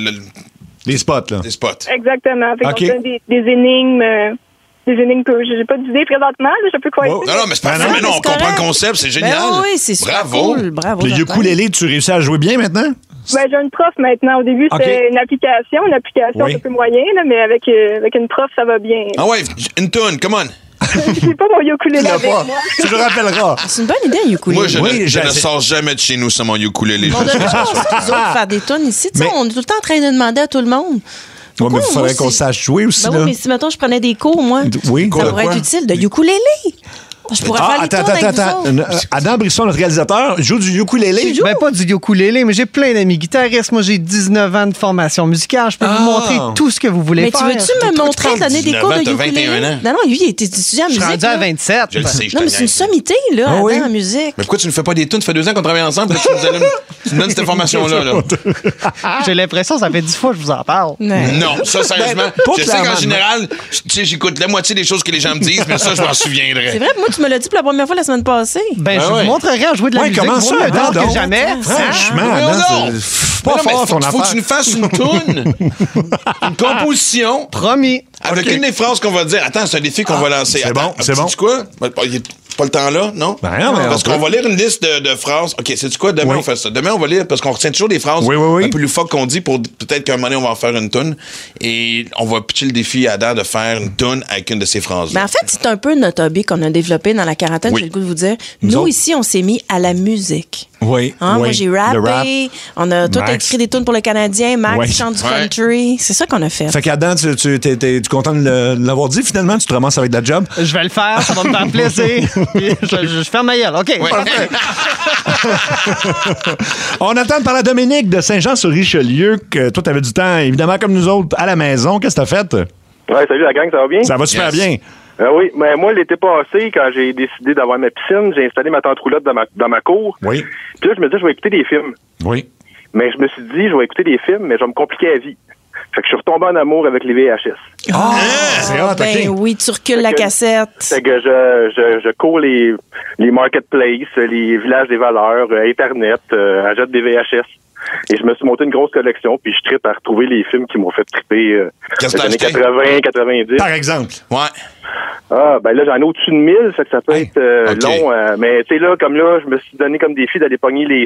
les spots, là. Les spots. Exactement. Fait OK. qu'on fait des énigmes... Des énigmes que j'ai pas d'idée présentement, là, je sais plus quoi dire. Non, mais c'est parfait, mais non, on comprend le concept, c'est génial. Ben oui, c'est super cool. Bravo. Le ukulélé, tu réussis à jouer bien maintenant? Ben, j'ai une prof maintenant. Au début, c'était une application un peu moyen, là, mais avec une prof, ça va bien. Ah ouais, une toune, come on. J'ai pas mon ukulélé avec moi. Tu le rappelleras. C'est une bonne idée, un ukulélé. Moi, je ne sors jamais de chez nous sans mon ukulélé. On devrait faire des tunes ici. On est tout le temps en train de demander à tout le monde. Oui, mais il faudrait qu'on sache jouer aussi. Ben oui, mais si, mettons, je prenais des cours, moi, ça pourrait être utile. De ukulélé. Je pourrais faire les tunes attends. Adam Brisson, notre réalisateur, joue du ukulélé. Ben, pas du ukulélé, mais j'ai plein d'amis guitaristes. Moi, j'ai 19 ans de formation musicale. Je peux vous montrer tout ce que vous voulez faire. Mais tu veux-tu me montrer, donner des cours de ukulélé? 21 ans. Non, il était étudiant en musique. Je suis rendu à 27. Je le sais, non, mais c'est une sommité, là, Adam, en musique. Mais pourquoi tu ne fais pas des tunes? Ça fait 2 ans qu'on travaille ensemble, tu me donnes cette formation-là. J'ai l'impression que ça fait 10 fois que je vous en parle. Non, ça, sérieusement, je sais qu'en général, j'écoute la moitié des choses que les gens me disent, mais ça, je m'en souviendrai. C'est vrai, moi, tu me l'as dit pour la première fois la semaine passée. Ben, je vous montrerai à jouer de la musique. Comment ça, Adam, que jamais. Franchement, c'est pas fort ton affaire. Faut que tu nous fasses une toune, une composition. Promis. Avec une des phrases qu'on va dire. Attends, c'est un défi qu'on va lancer. C'est bon. Tu quoi? Pas le temps là, non? Ben non, mais parce qu'on va lire une liste de phrases. OK, sais-tu quoi? Demain, on fait ça. Demain, on va lire, parce qu'on retient toujours des phrases un peu loufoques qu'on dit pour peut-être qu'un moment donné, on va en faire une toune. Et on va pitcher le défi à Adam de faire une toune avec une de ces phrases. Ben en fait, c'est un peu notre hobby qu'on a développé dans la quarantaine, j'ai le goût de vous dire. Nous, ici, on s'est mis à la musique. Oui. Moi, j'ai rappé. On a tout écrit des tunes pour le Canadien. Max chante du country. C'est ça qu'on a fait. Fait qu'Adam, tu es content de l'avoir dit finalement? Tu te ramasses avec la job? Je vais le faire, ça va me faire plaisir. je ferme ma gueule. OK. Parfait. On attend de parler à Dominique de Saint-Jean-sur-Richelieu, que toi, t'avais du temps, évidemment, comme nous autres, à la maison. Qu'est-ce que t'as fait? Ouais, salut la gang, ça va bien? Ça va super bien. Oui, mais moi, l'été passé, quand j'ai décidé d'avoir ma piscine, j'ai installé ma tente roulotte dans ma cour. Oui. Puis là, je me disais, je vais écouter des films. Oui. Mais je me suis dit, je vais écouter des films, mais je vais me compliquer la vie. Fait que je suis retombé en amour avec les VHS. C'est hot, ben oui, tu recules la cassette. Fait que je cours les marketplaces, les villages des valeurs, Internet, achète des VHS. Et je me suis monté une grosse collection, puis je trippe à retrouver les films qui m'ont fait tripper les années 80, 90. Par exemple. Ouais. Ah, ben là, j'en ai au-dessus de 1000, fait que ça peut être long. Mais tu sais, là, je me suis donné comme défi d'aller pogner les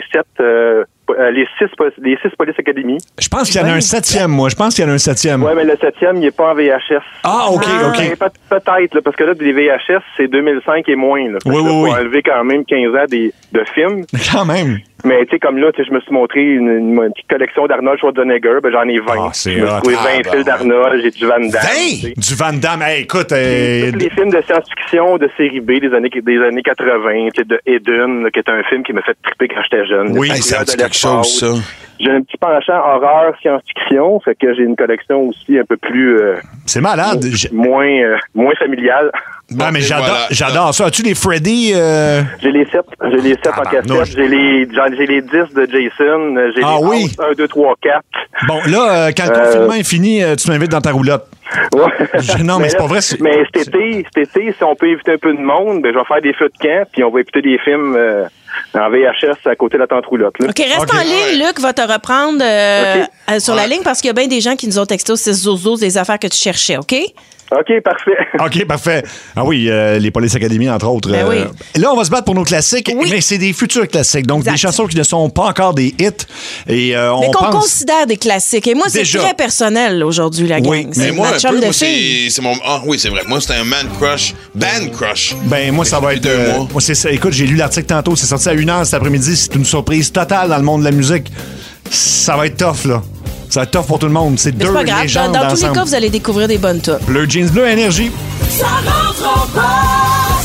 6 Police Academy. Je pense qu'il y en a un 7e, moi. Je pense qu'il y en a un 7e. Ouais, mais le 7e, il n'est pas en VHS. Ah, OK. Peut-être, là, parce que là, des VHS, c'est 2005 et moins. Là, oui. Faut enlever quand même 15 ans de films. Quand même. Mais tu sais, comme là, je me suis montré une petite collection d'Arnold Schwarzenegger. Ben, j'en ai 20. Je me suis trouvé 20 films d'Arnold. J'ai du Van Damme. 20? Du Van Damme. Hey, écoute. Tous les films de science-fiction de série B des années 80, de Eden, là, qui est un film qui m'a fait triper quand j'étais jeune. Oui, ça me dit quelque chose, ça. J'ai un petit penchant horreur, science-fiction, fait que j'ai une collection aussi un peu plus... c'est malade. Moins familiale. Non, mais j'adore ça. As-tu les Freddy? J'ai les 7 en cassette. J'ai les 10 de Jason. J'ai les 1, 2, 3, 4. Bon, là, quand le confinement est fini, tu m'invites dans ta roulotte. Ouais. Non, mais c'est pas vrai. Mais cet été, si on peut éviter un peu de monde, ben, je vais faire des feux de camp, puis on va écouter des films en VHS à côté de la tente roulotte. Là. OK, reste en ligne. Luc va te reprendre sur la ligne parce qu'il y a bien des gens qui nous ont texté au 612 des affaires que tu cherchais, OK? OK, parfait. OK, parfait. Ah oui, les Police Academy, entre autres. Ben oui. Là, on va se battre pour nos classiques, mais c'est des futurs classiques. Donc, des chansons qui ne sont pas encore des hits. Et, mais qu'on considère des classiques. Et moi, c'est très personnel aujourd'hui, la gang. Oui, mais moi, ma chum de fille. c'est mon... Ah oui, c'est vrai. Moi, c'était un man crush. Band crush. Ben, moi, ça va être... 2 mois. Moi, c'est ça. Écoute, j'ai lu l'article tantôt. C'est sorti à 1h cet après-midi. C'est une surprise totale dans le monde de la musique. Ça va être tough, là. Ça va être tough pour tout le monde. C'est deux légendes dans tous les cas, vous allez découvrir des bonnes tunes. Bleu Jeans Bleu, Énergie. Ça rentre en poste.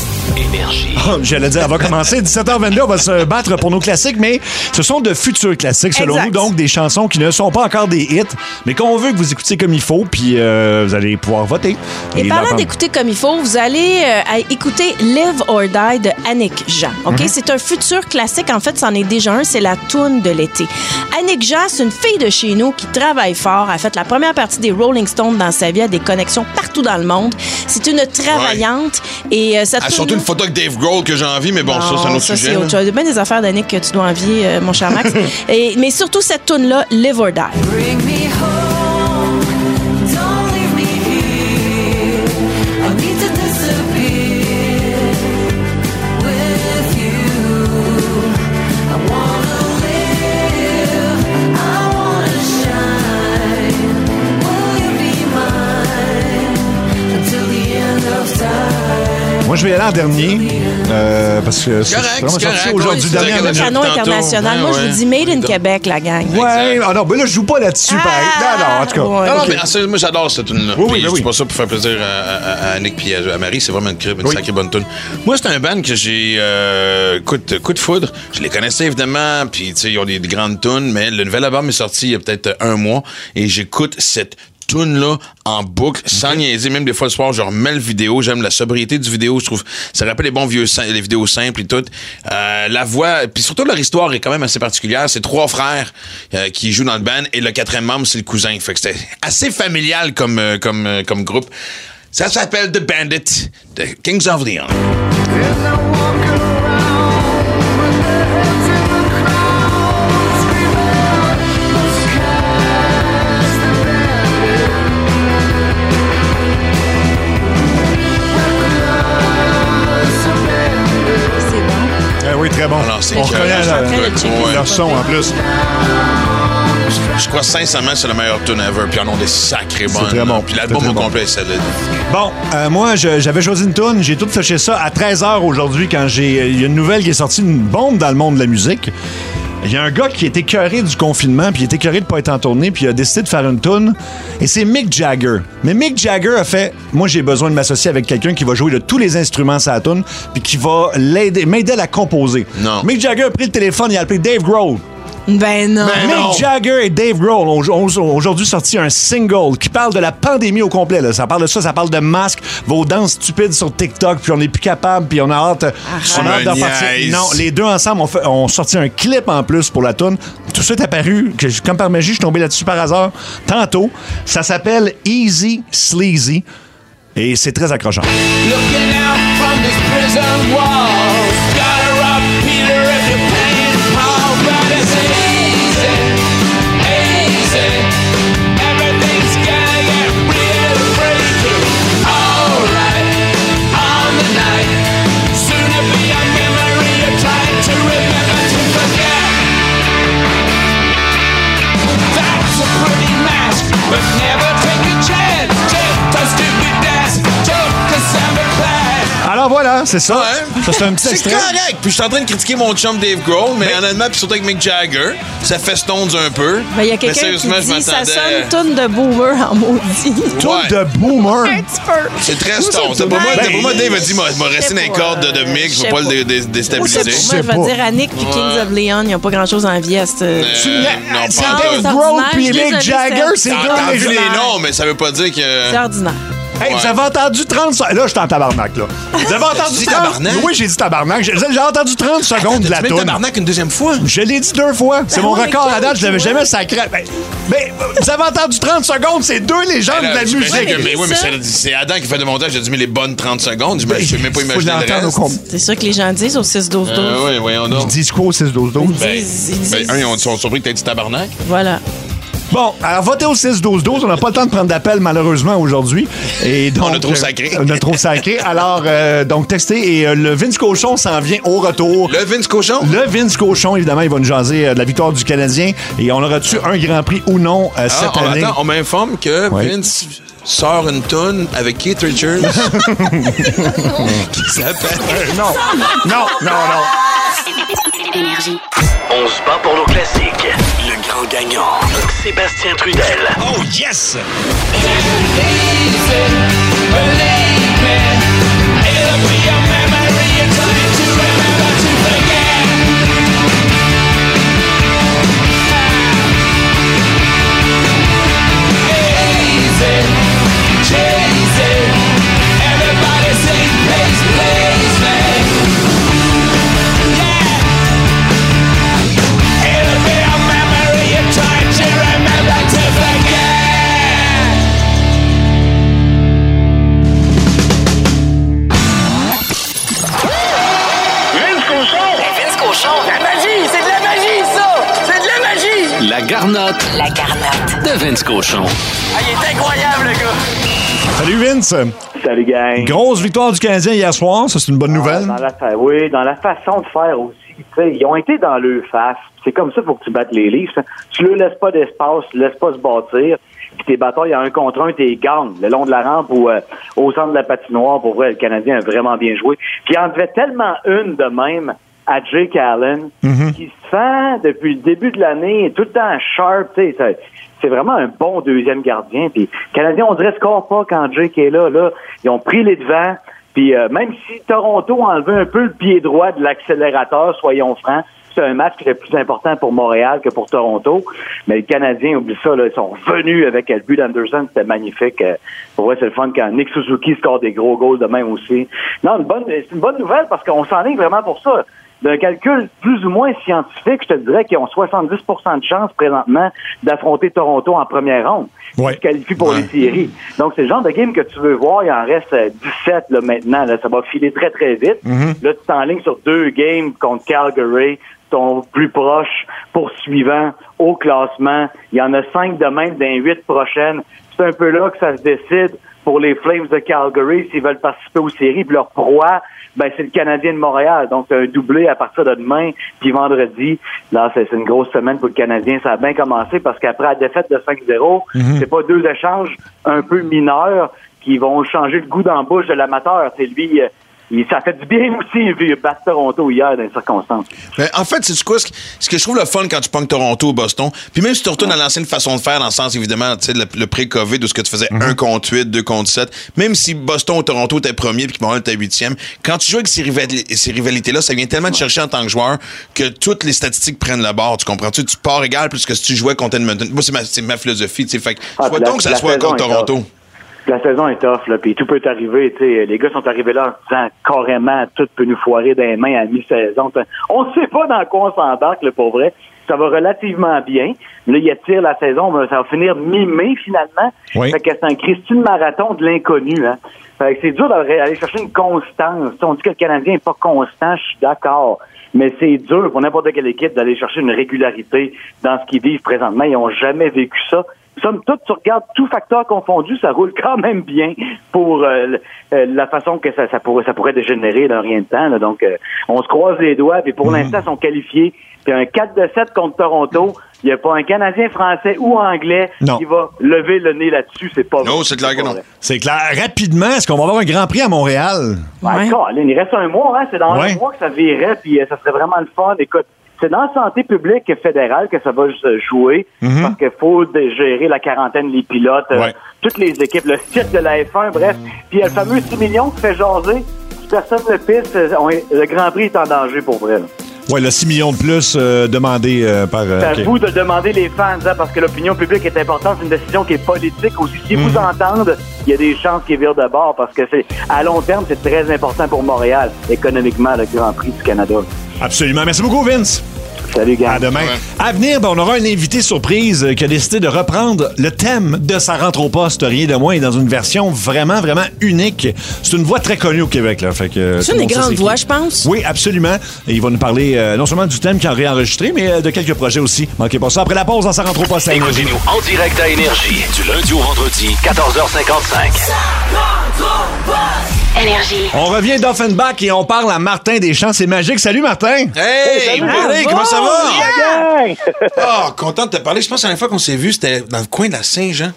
Énergie. J'allais dire, elle va commencer. 17h22, on va se battre pour nos classiques, mais ce sont de futurs classiques, selon nous. Donc, des chansons qui ne sont pas encore des hits, mais qu'on veut que vous écoutiez comme il faut, puis vous allez pouvoir voter. Et parlant d'écouter comme il faut, vous allez écouter Live or Die de Annick Jean. OK? C'est un futur classique. En fait, c'en est déjà un. C'est la toune de l'été. Annick Jean, c'est une fille de chez nous qui travaille fort. Elle a fait la première partie des Rolling Stones dans sa vie. Elle a des connexions partout dans le monde. C'est une travaillante. Et elle a surtout une photo avec Dave Grohl que j'ai envie, mais bon, ça, c'est un autre sujet. Tu as bien des affaires d'Annick que tu dois envier, mon cher Max. Mais surtout cette toune-là, Live or Die. Bring me home, don't leave me here. I need to disappear with you. I wanna live, I wanna shine. Will you be mine until the end of time? Moi, je vais aller en dernier, parce que c'est vraiment sorti aujourd'hui. Le canon international. Moi, je vous dis Made in Québec, la gang. Ouais, non, mais là, je joue pas là-dessus, pareil. Non, en tout cas. Non, mais moi, j'adore cette tune-là. Oui. Je dis pas ça pour faire plaisir à Annick et à Marie. C'est vraiment une sacrée bonne tune. Moi, c'est un band que j'ai... coup de foudre. Je les connaissais, évidemment, puis, tu sais, ils ont des grandes tunes, mais le nouvel album est sorti il y a peut-être un mois, et j'écoute cette tune-là en boucle, sans niaiser. Même des fois le soir, je remets le vidéo. J'aime la sobriété du vidéo. Je trouve ça rappelle les bons vieux les vidéos simples et tout. La voix, puis surtout leur histoire est quand même assez particulière. C'est 3 frères qui jouent dans le band et le 4e membre, c'est le cousin. Fait que c'était assez familial comme groupe. Ça s'appelle The Bandit, The Kings of Leon. Oui, très bon. Alors, on reconnaît leur son en plus. Je crois sincèrement que c'est le meilleur tune ever. Puis en ont des sacrés bonnes. C'est très bon. Puis l'album au complet est solide. Bon, moi, j'avais choisi une tune. J'ai tout fâché ça à 13h aujourd'hui quand il y a une nouvelle qui est sortie, une bombe dans le monde de la musique. Il y a un gars qui est écœuré du confinement, puis il est écœuré de ne pas être en tournée, puis il a décidé de faire une toune. Et c'est Mick Jagger. Mais Mick Jagger a fait, moi, j'ai besoin de m'associer avec quelqu'un qui va jouer de tous les instruments sur la toune, puis qui va m'aider à la composer. Non. Mick Jagger a pris le téléphone, il a appelé Dave Grohl. Ben non. Mick Jagger et Dave Grohl ont aujourd'hui sorti un single qui parle de la pandémie au complet. Là. Ça parle de ça, ça parle de masques, vos danses stupides sur TikTok, puis on n'est plus capable, puis on a hâte d'en partir. Non, les deux ensemble ont sorti un clip en plus pour la toune. Tout ça est apparu, comme par magie, je suis tombé là-dessus par hasard tantôt. Ça s'appelle Easy Sleazy et c'est très accrochant. Looking out from this prison wall, gotta rob Peter if you're paying Paul, but it's easy, easy. Everything's gonna get real freaky. Alright, on the night, soon to be a memory you're trying to remember to forget. That's a pretty mask, but never take a chance. Just a stupid desk, joke, Cassandra Clare. Alors voilà, c'est ça. Ouais. Ça, c'est un petit extrait. C'est correct. Puis je suis en train de critiquer mon chum Dave Grohl, mais honnêtement, puis surtout avec Mick Jagger, ça festonne un peu. Ben, il y a quelqu'un qui dit ça sonne toune de boomer en maudit. Toune de boomer? Un petit peu. C'est très stone. Pour moi, Dave a dit, m'a resté dans les cordes de Mick, je veux pas le déstabiliser. Moi, je vais dire Annick puis Kings of Leon, ils n'ont pas grand-chose à envier à cette... C'est Dave Grohl puis Mick Jagger, c'est deux T'as vu les noms, mais ça veut pas dire que... C'est ordinaire. Hey, vous avez entendu 30 secondes. Là, je suis en tabarnak, là. Vous avez entendu 30 tabarnak? Oui, j'ai dit tabarnak. J'ai entendu 30 secondes de la toune. Tabarnak une deuxième fois? Je l'ai dit 2 fois. C'est mon record à date. Je l'avais jamais sacré. Mais vous avez entendu 30 secondes. C'est 2 légendes de la musique. Oui, mais c'est Adam qui fait le montage. J'ai dit, mais les bonnes 30 secondes. Je ne même pas imaginer le reste. C'est ça que les gens disent au 6-12-12. Oui, voyons donc. Ils disent quoi au 6-12-12? Ils sont surpris que tu aies dit tabarnak. Voilà. Bon, alors votez au 6-12-12. On n'a pas le temps de prendre d'appel, malheureusement, aujourd'hui. Et donc, on a trop sacré. On a trop sacré. Alors, donc, textez. Et le Vince Cochon s'en vient au retour. Le Vince Cochon? Le Vince Cochon, évidemment, il va nous jaser de la victoire du Canadien. Et on aura-tu un Grand Prix ou non cette année? Attends, on m'informe que Vince sort une toune avec Keith Richards. Qui s'appelle... Non. Énergie. On se bat pour nos classiques. Le grand gagnant, Sébastien Trudel. Oh yes! garnotte. La garnotte. De Vince Cochon. Ah, il est incroyable, le gars! Salut Vince. Salut gang. Grosse victoire du Canadien hier soir, ça c'est une bonne nouvelle. Oui, dans la façon de faire aussi. T'sais, ils ont été dans le face. C'est comme ça qu'il faut que tu battes les Leafs. Tu leur laisses pas d'espace, tu laisses pas se bâtir. Puis tes batailles à 1 contre 1, t'es gagnes. Le long de la rampe ou au centre de la patinoire, pour vrai, le Canadien a vraiment bien joué. Puis il en devait tellement une de même à Jake Allen, qui se sent depuis le début de l'année tout le temps sharp. C'est vraiment un bon deuxième gardien. Puis le Canadien, on dirait score pas quand Jake est là. Ils ont pris les devants. Puis même si Toronto a enlevé un peu le pied droit de l'accélérateur, soyons francs, c'est un match qui est plus important pour Montréal que pour Toronto. Mais les Canadiens, oublie ça, là, ils sont revenus avec le but d'Anderson, c'était magnifique. Pour vrai, c'est le fun quand Nick Suzuki score des gros goals de même aussi. Non, c'est une bonne nouvelle parce qu'on s'enligne vraiment pour ça. D'un calcul plus ou moins scientifique, je te dirais qu'ils ont 70% de chance présentement d'affronter Toronto en première ronde. Ils se qualifient pour les séries. Donc, c'est le genre de game que tu veux voir. Il en reste 17 là, maintenant. Là, ça va filer très, très vite. Là, tu t'enlignes sur 2 games contre Calgary, ton plus proche poursuivant au classement. Il y en a 5 de même dans les 8 prochaines. C'est un peu là que ça se décide pour les Flames de Calgary s'ils veulent participer aux séries. Puis leur proie, c'est le Canadien de Montréal. Donc, c'est un doublé à partir de demain. Puis vendredi, là, c'est une grosse semaine pour le Canadien. Ça a bien commencé parce qu'après la défaite de 5-0, c'est pas 2 échanges un peu mineurs qui vont changer le goût dans la bouche de l'amateur. C'est lui... ça fait du bien aussi, vu battre Toronto hier dans les circonstances. Mais en fait, c'est quoi ce que je trouve le fun quand tu pognes Toronto ou Boston, puis même si tu retournes à l'ancienne façon de faire, dans le sens, évidemment, tu sais, le pré-COVID, où ce que tu faisais 1 contre 8, 2 contre 7, même si Boston ou Toronto était premier puis que Montréal était 8e, quand tu joues avec ces rivalités-là, ça vient tellement te chercher en tant que joueur que toutes les statistiques prennent le bord, tu comprends-tu? Tu pars égal plus que si tu jouais contre Edmonton. Moi, c'est ma philosophie, tu sais, fait que souhaitons que ça soit contre Toronto. La saison est tough, là, puis tout peut arriver, tu sais. Les gars sont arrivés là en disant carrément tout peut nous foirer dans les mains à mi-saison. On ne sait pas dans quoi on s'embarque, là, pour vrai. Ça va relativement bien. Là, il attire la saison, ça va finir mi-mai, finalement. Oui. Fait que c'est un Christine marathon de l'inconnu, hein. Fait que c'est dur d'aller chercher une constance. On dit que le Canadien n'est pas constant, je suis d'accord. Mais c'est dur pour n'importe quelle équipe d'aller chercher une régularité dans ce qu'ils vivent présentement. Ils n'ont jamais vécu ça. Somme toute, tu regardes tout facteur confondu, ça roule quand même bien pour la façon que ça pourrait dégénérer dans rien de temps. Là. Donc, on se croise les doigts, et pour l'instant, ils sont qualifiés. Puis un 4-7 contre Toronto, il n'y a pas un Canadien français ou anglais qui va lever le nez là-dessus. C'est pas Non, c'est clair que non. C'est clair. Rapidement, est-ce qu'on va avoir un Grand Prix à Montréal? D'accord. Il reste un mois, hein? C'est dans un mois que ça virait, puis ça serait vraiment le fun. Écoute, c'est dans la santé publique fédérale que ça va jouer, parce qu'il faut gérer la quarantaine, les pilotes, toutes les équipes, le site de la F1, bref. Puis il y a le fameux 6 millions qui fait jaser. Si personne ne pisse, le Grand Prix est en danger pour vrai. Oui, le 6 millions de plus demandé par... C'est à vous de demander les fans, hein, parce que l'opinion publique est importante. C'est une décision qui est politique aussi. Si vous entendent, il y a des chances qu'ils virent de bord, parce que à long terme, c'est très important pour Montréal, économiquement, le Grand Prix du Canada. Absolument. Merci beaucoup, Vince. Salut, gars. À demain. À venir, on aura un invité surprise qui a décidé de reprendre le thème de Sa rentre au poste, rien de moins, dans une version vraiment, vraiment unique. C'est une voix très connue au Québec. Là, fait que c'est une des grandes voix, je pense. Oui, absolument. Et il va nous parler non seulement du thème qu'il a réenregistré, mais de quelques projets aussi. Manquez pas ça. Après la pause, dans Sa rentre au poste à Énergie. Écoutez-nous en direct à Énergie, du lundi au vendredi, 14h55. Sa rentre au poste. Énergie. On revient d'Offenbach et on parle à Martin Deschamps. C'est magique. Salut, Martin. Hey, Martin, comment ça va? Yeah! Content de te parler. Je pense que la dernière fois qu'on s'est vu, c'était dans le coin de la Saint-Jean,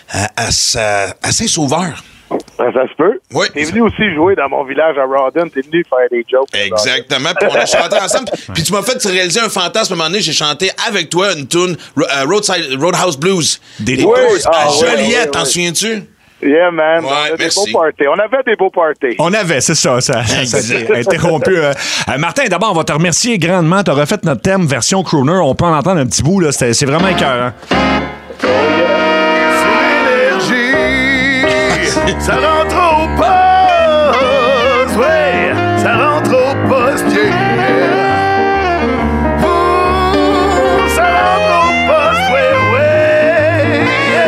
à Saint-Sauveur. Ça se peut. Oui. T'es venu aussi jouer dans mon village à Rawdon. T'es venu faire des jokes. Exactement. Puis on a chanté ensemble. Puis tu m'as fait réaliser un fantasme. À un moment donné, j'ai chanté avec toi une tune Roadhouse Blues. Des Blues à Joliette, t'en souviens-tu? Yeah, man. Ouais, on a merci. des beaux parties. On avait des beaux parties. On avait, c'est ça. Ça s'est interrompu. Martin, d'abord, on va te remercier grandement. Tu as refait notre thème version crooner. On peut en entendre un petit bout. Là. C'est vraiment écœurant. Oh yeah. C'est l'énergie. Ça rentre au poste. Ouais, ça rentre au poste. Yeah. Ça rentre au poste. Ouais.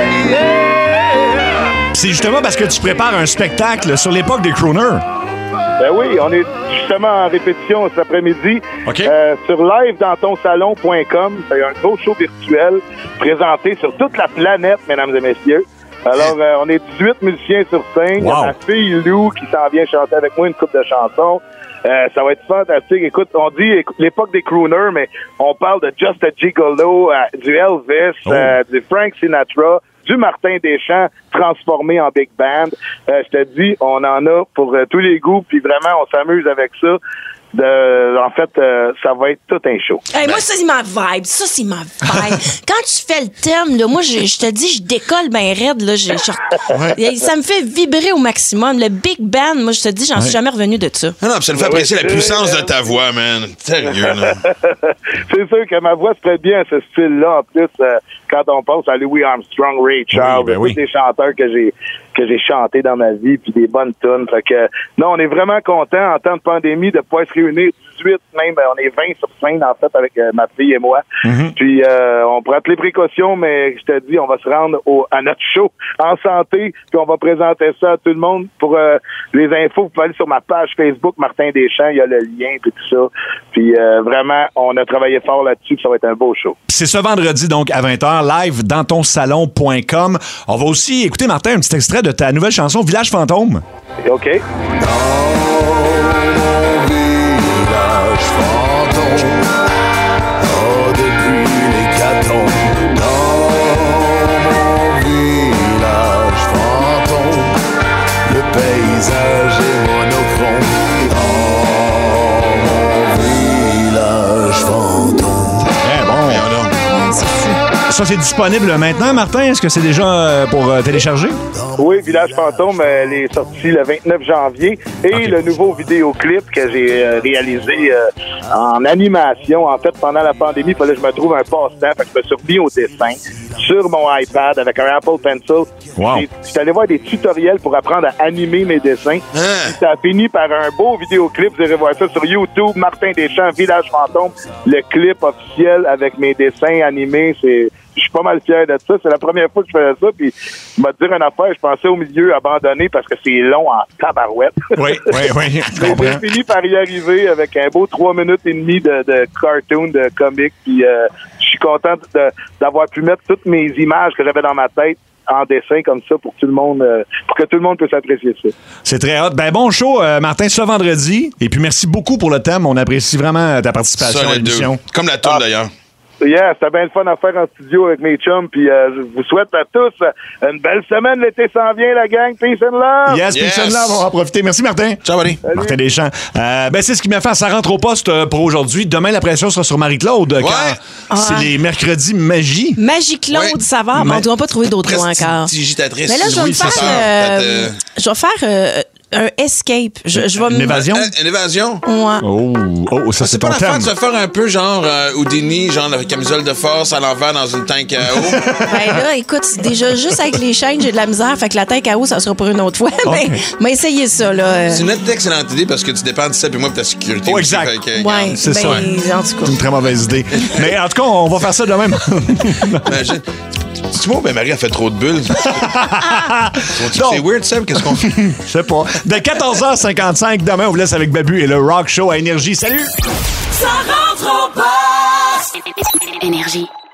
Yeah. C'est justement parce que tu prépares un spectacle sur l'époque des crooners. Ben oui, on est justement en répétition cet après-midi sur livedantonsalon.com. C'est un gros show virtuel présenté sur toute la planète, mesdames et messieurs. Alors, on est 18 musiciens sur scène. Il y a ma fille Lou qui s'en vient chanter avec moi une couple de chansons. Ça va être fantastique. Écoute, on dit l'époque des crooners, mais on parle de Just a Gigolo, du Elvis, du Frank Sinatra, du Martin Deschamps transformé en big band. Je te dis, on en a pour tous les goûts, puis vraiment, on s'amuse avec ça. En fait, ça va être tout un show. Hey, moi, ça, c'est ma vibe. Ça, c'est ma vibe. Quand tu fais le thème, là, moi, je te dis, je décolle ben raide. Là, ça me fait vibrer au maximum. Le big band, moi, je te dis, j'en suis jamais revenu de ça. Non, ça me fait apprécier la puissance de ta voix, man. Sérieux, là. C'est sûr que ma voix se prête bien à ce style-là. En plus, quand on pense à Louis Armstrong, Ray Charles, tous des chanteurs que j'ai chantés dans ma vie, puis des bonnes tunes. Fait que, non, on est vraiment contents en temps de pandémie de pouvoir se réunir 18, même, on est 20 sur scène, en fait, avec ma fille et moi. Puis, on prend toutes les précautions, mais je te dis, on va se rendre à notre show en santé, puis on va présenter ça à tout le monde. Pour les infos, vous pouvez aller sur ma page Facebook, Martin Deschamps, il y a le lien, puis tout ça. Puis, vraiment, on a travaillé fort là-dessus, puis ça va être un beau show. C'est ce vendredi, donc, à 20h, live dantonsalon.com. On va aussi écouter, Martin, un petit extrait de ta nouvelle chanson, Village Fantôme. OK. Depuis l'hécatombe, dans mon village fantôme, le paysage est monochrome. Dans mon village fantôme. Eh bon, ça, c'est disponible maintenant, Martin? Est-ce que c'est déjà pour télécharger? Oui, Village Fantôme, elle est sortie le 29 janvier. Et le nouveau vidéoclip que j'ai réalisé en animation, en fait, pendant la pandémie, il fallait que je me trouve un passe-temps. Fait que je me suis remis au dessin sur mon iPad avec un Apple Pencil. Wow. Je suis allé voir des tutoriels pour apprendre à animer mes dessins. Ça a fini par un beau vidéoclip. Vous irez voir ça sur YouTube. Martin Deschamps, Village Fantôme. Le clip officiel avec mes dessins animés, je suis pas mal fier de ça. C'est la première fois que je faisais ça. Puis, je vais te dire une affaire, je pensais au milieu abandonné parce que c'est long en tabarouette. Oui. J'ai fini par y arriver avec un beau 3 minutes et demie de cartoon, de comic. Puis, je suis content d'avoir pu mettre toutes mes images que j'avais dans ma tête en dessin comme ça pour tout le monde, pour que tout le monde puisse apprécier ça. C'est très hot. Ben bon show, Martin, ce vendredi. Et puis, merci beaucoup pour le thème. On apprécie vraiment ta participation à l'émission. Comme la tour, d'ailleurs. Yeah, c'était bien le fun à faire en studio avec mes chums. Puis je vous souhaite à tous une belle semaine. L'été s'en vient, la gang. Peace and love. Yes, peace and love. On va en profiter. Merci, Martin. Ciao, buddy. Martin Deschamps. C'est ce qui m'a fait. Ça rentre au poste pour aujourd'hui. Demain, la pression sera sur Marie-Claude. Car c'est les mercredis magie. Magie-Claude, ça va. On ne doit pas trouver d'autres mots encore. Mais là, je vais faire un escape. Une évasion? Une évasion? Ouais. Ça, c'est pas ton l'affaire thème. de se faire un peu genre Houdini, genre la camisole de force à l'envers dans une tank à eau. Ben là, écoute, déjà, juste avec les chaînes, j'ai de la misère. Fait que la tank à eau, ça sera pour une autre fois. Mais essayez ça, là. C'est une excellente idée parce que tu dépends de ça et moi pour ta sécurité. Oh, exact. C'est ça. En tout cas. C'est une très mauvaise idée. Mais en tout cas, on va faire ça de même. Imagine. Tu vois, Marie a fait trop de bulles. C'est weird, Sam. Qu'est-ce qu'on fait? Je sais pas. De 14h55, demain, on vous laisse avec Babu et le Rock Show à Énergie. Salut! Ça rentre au poste! Énergie.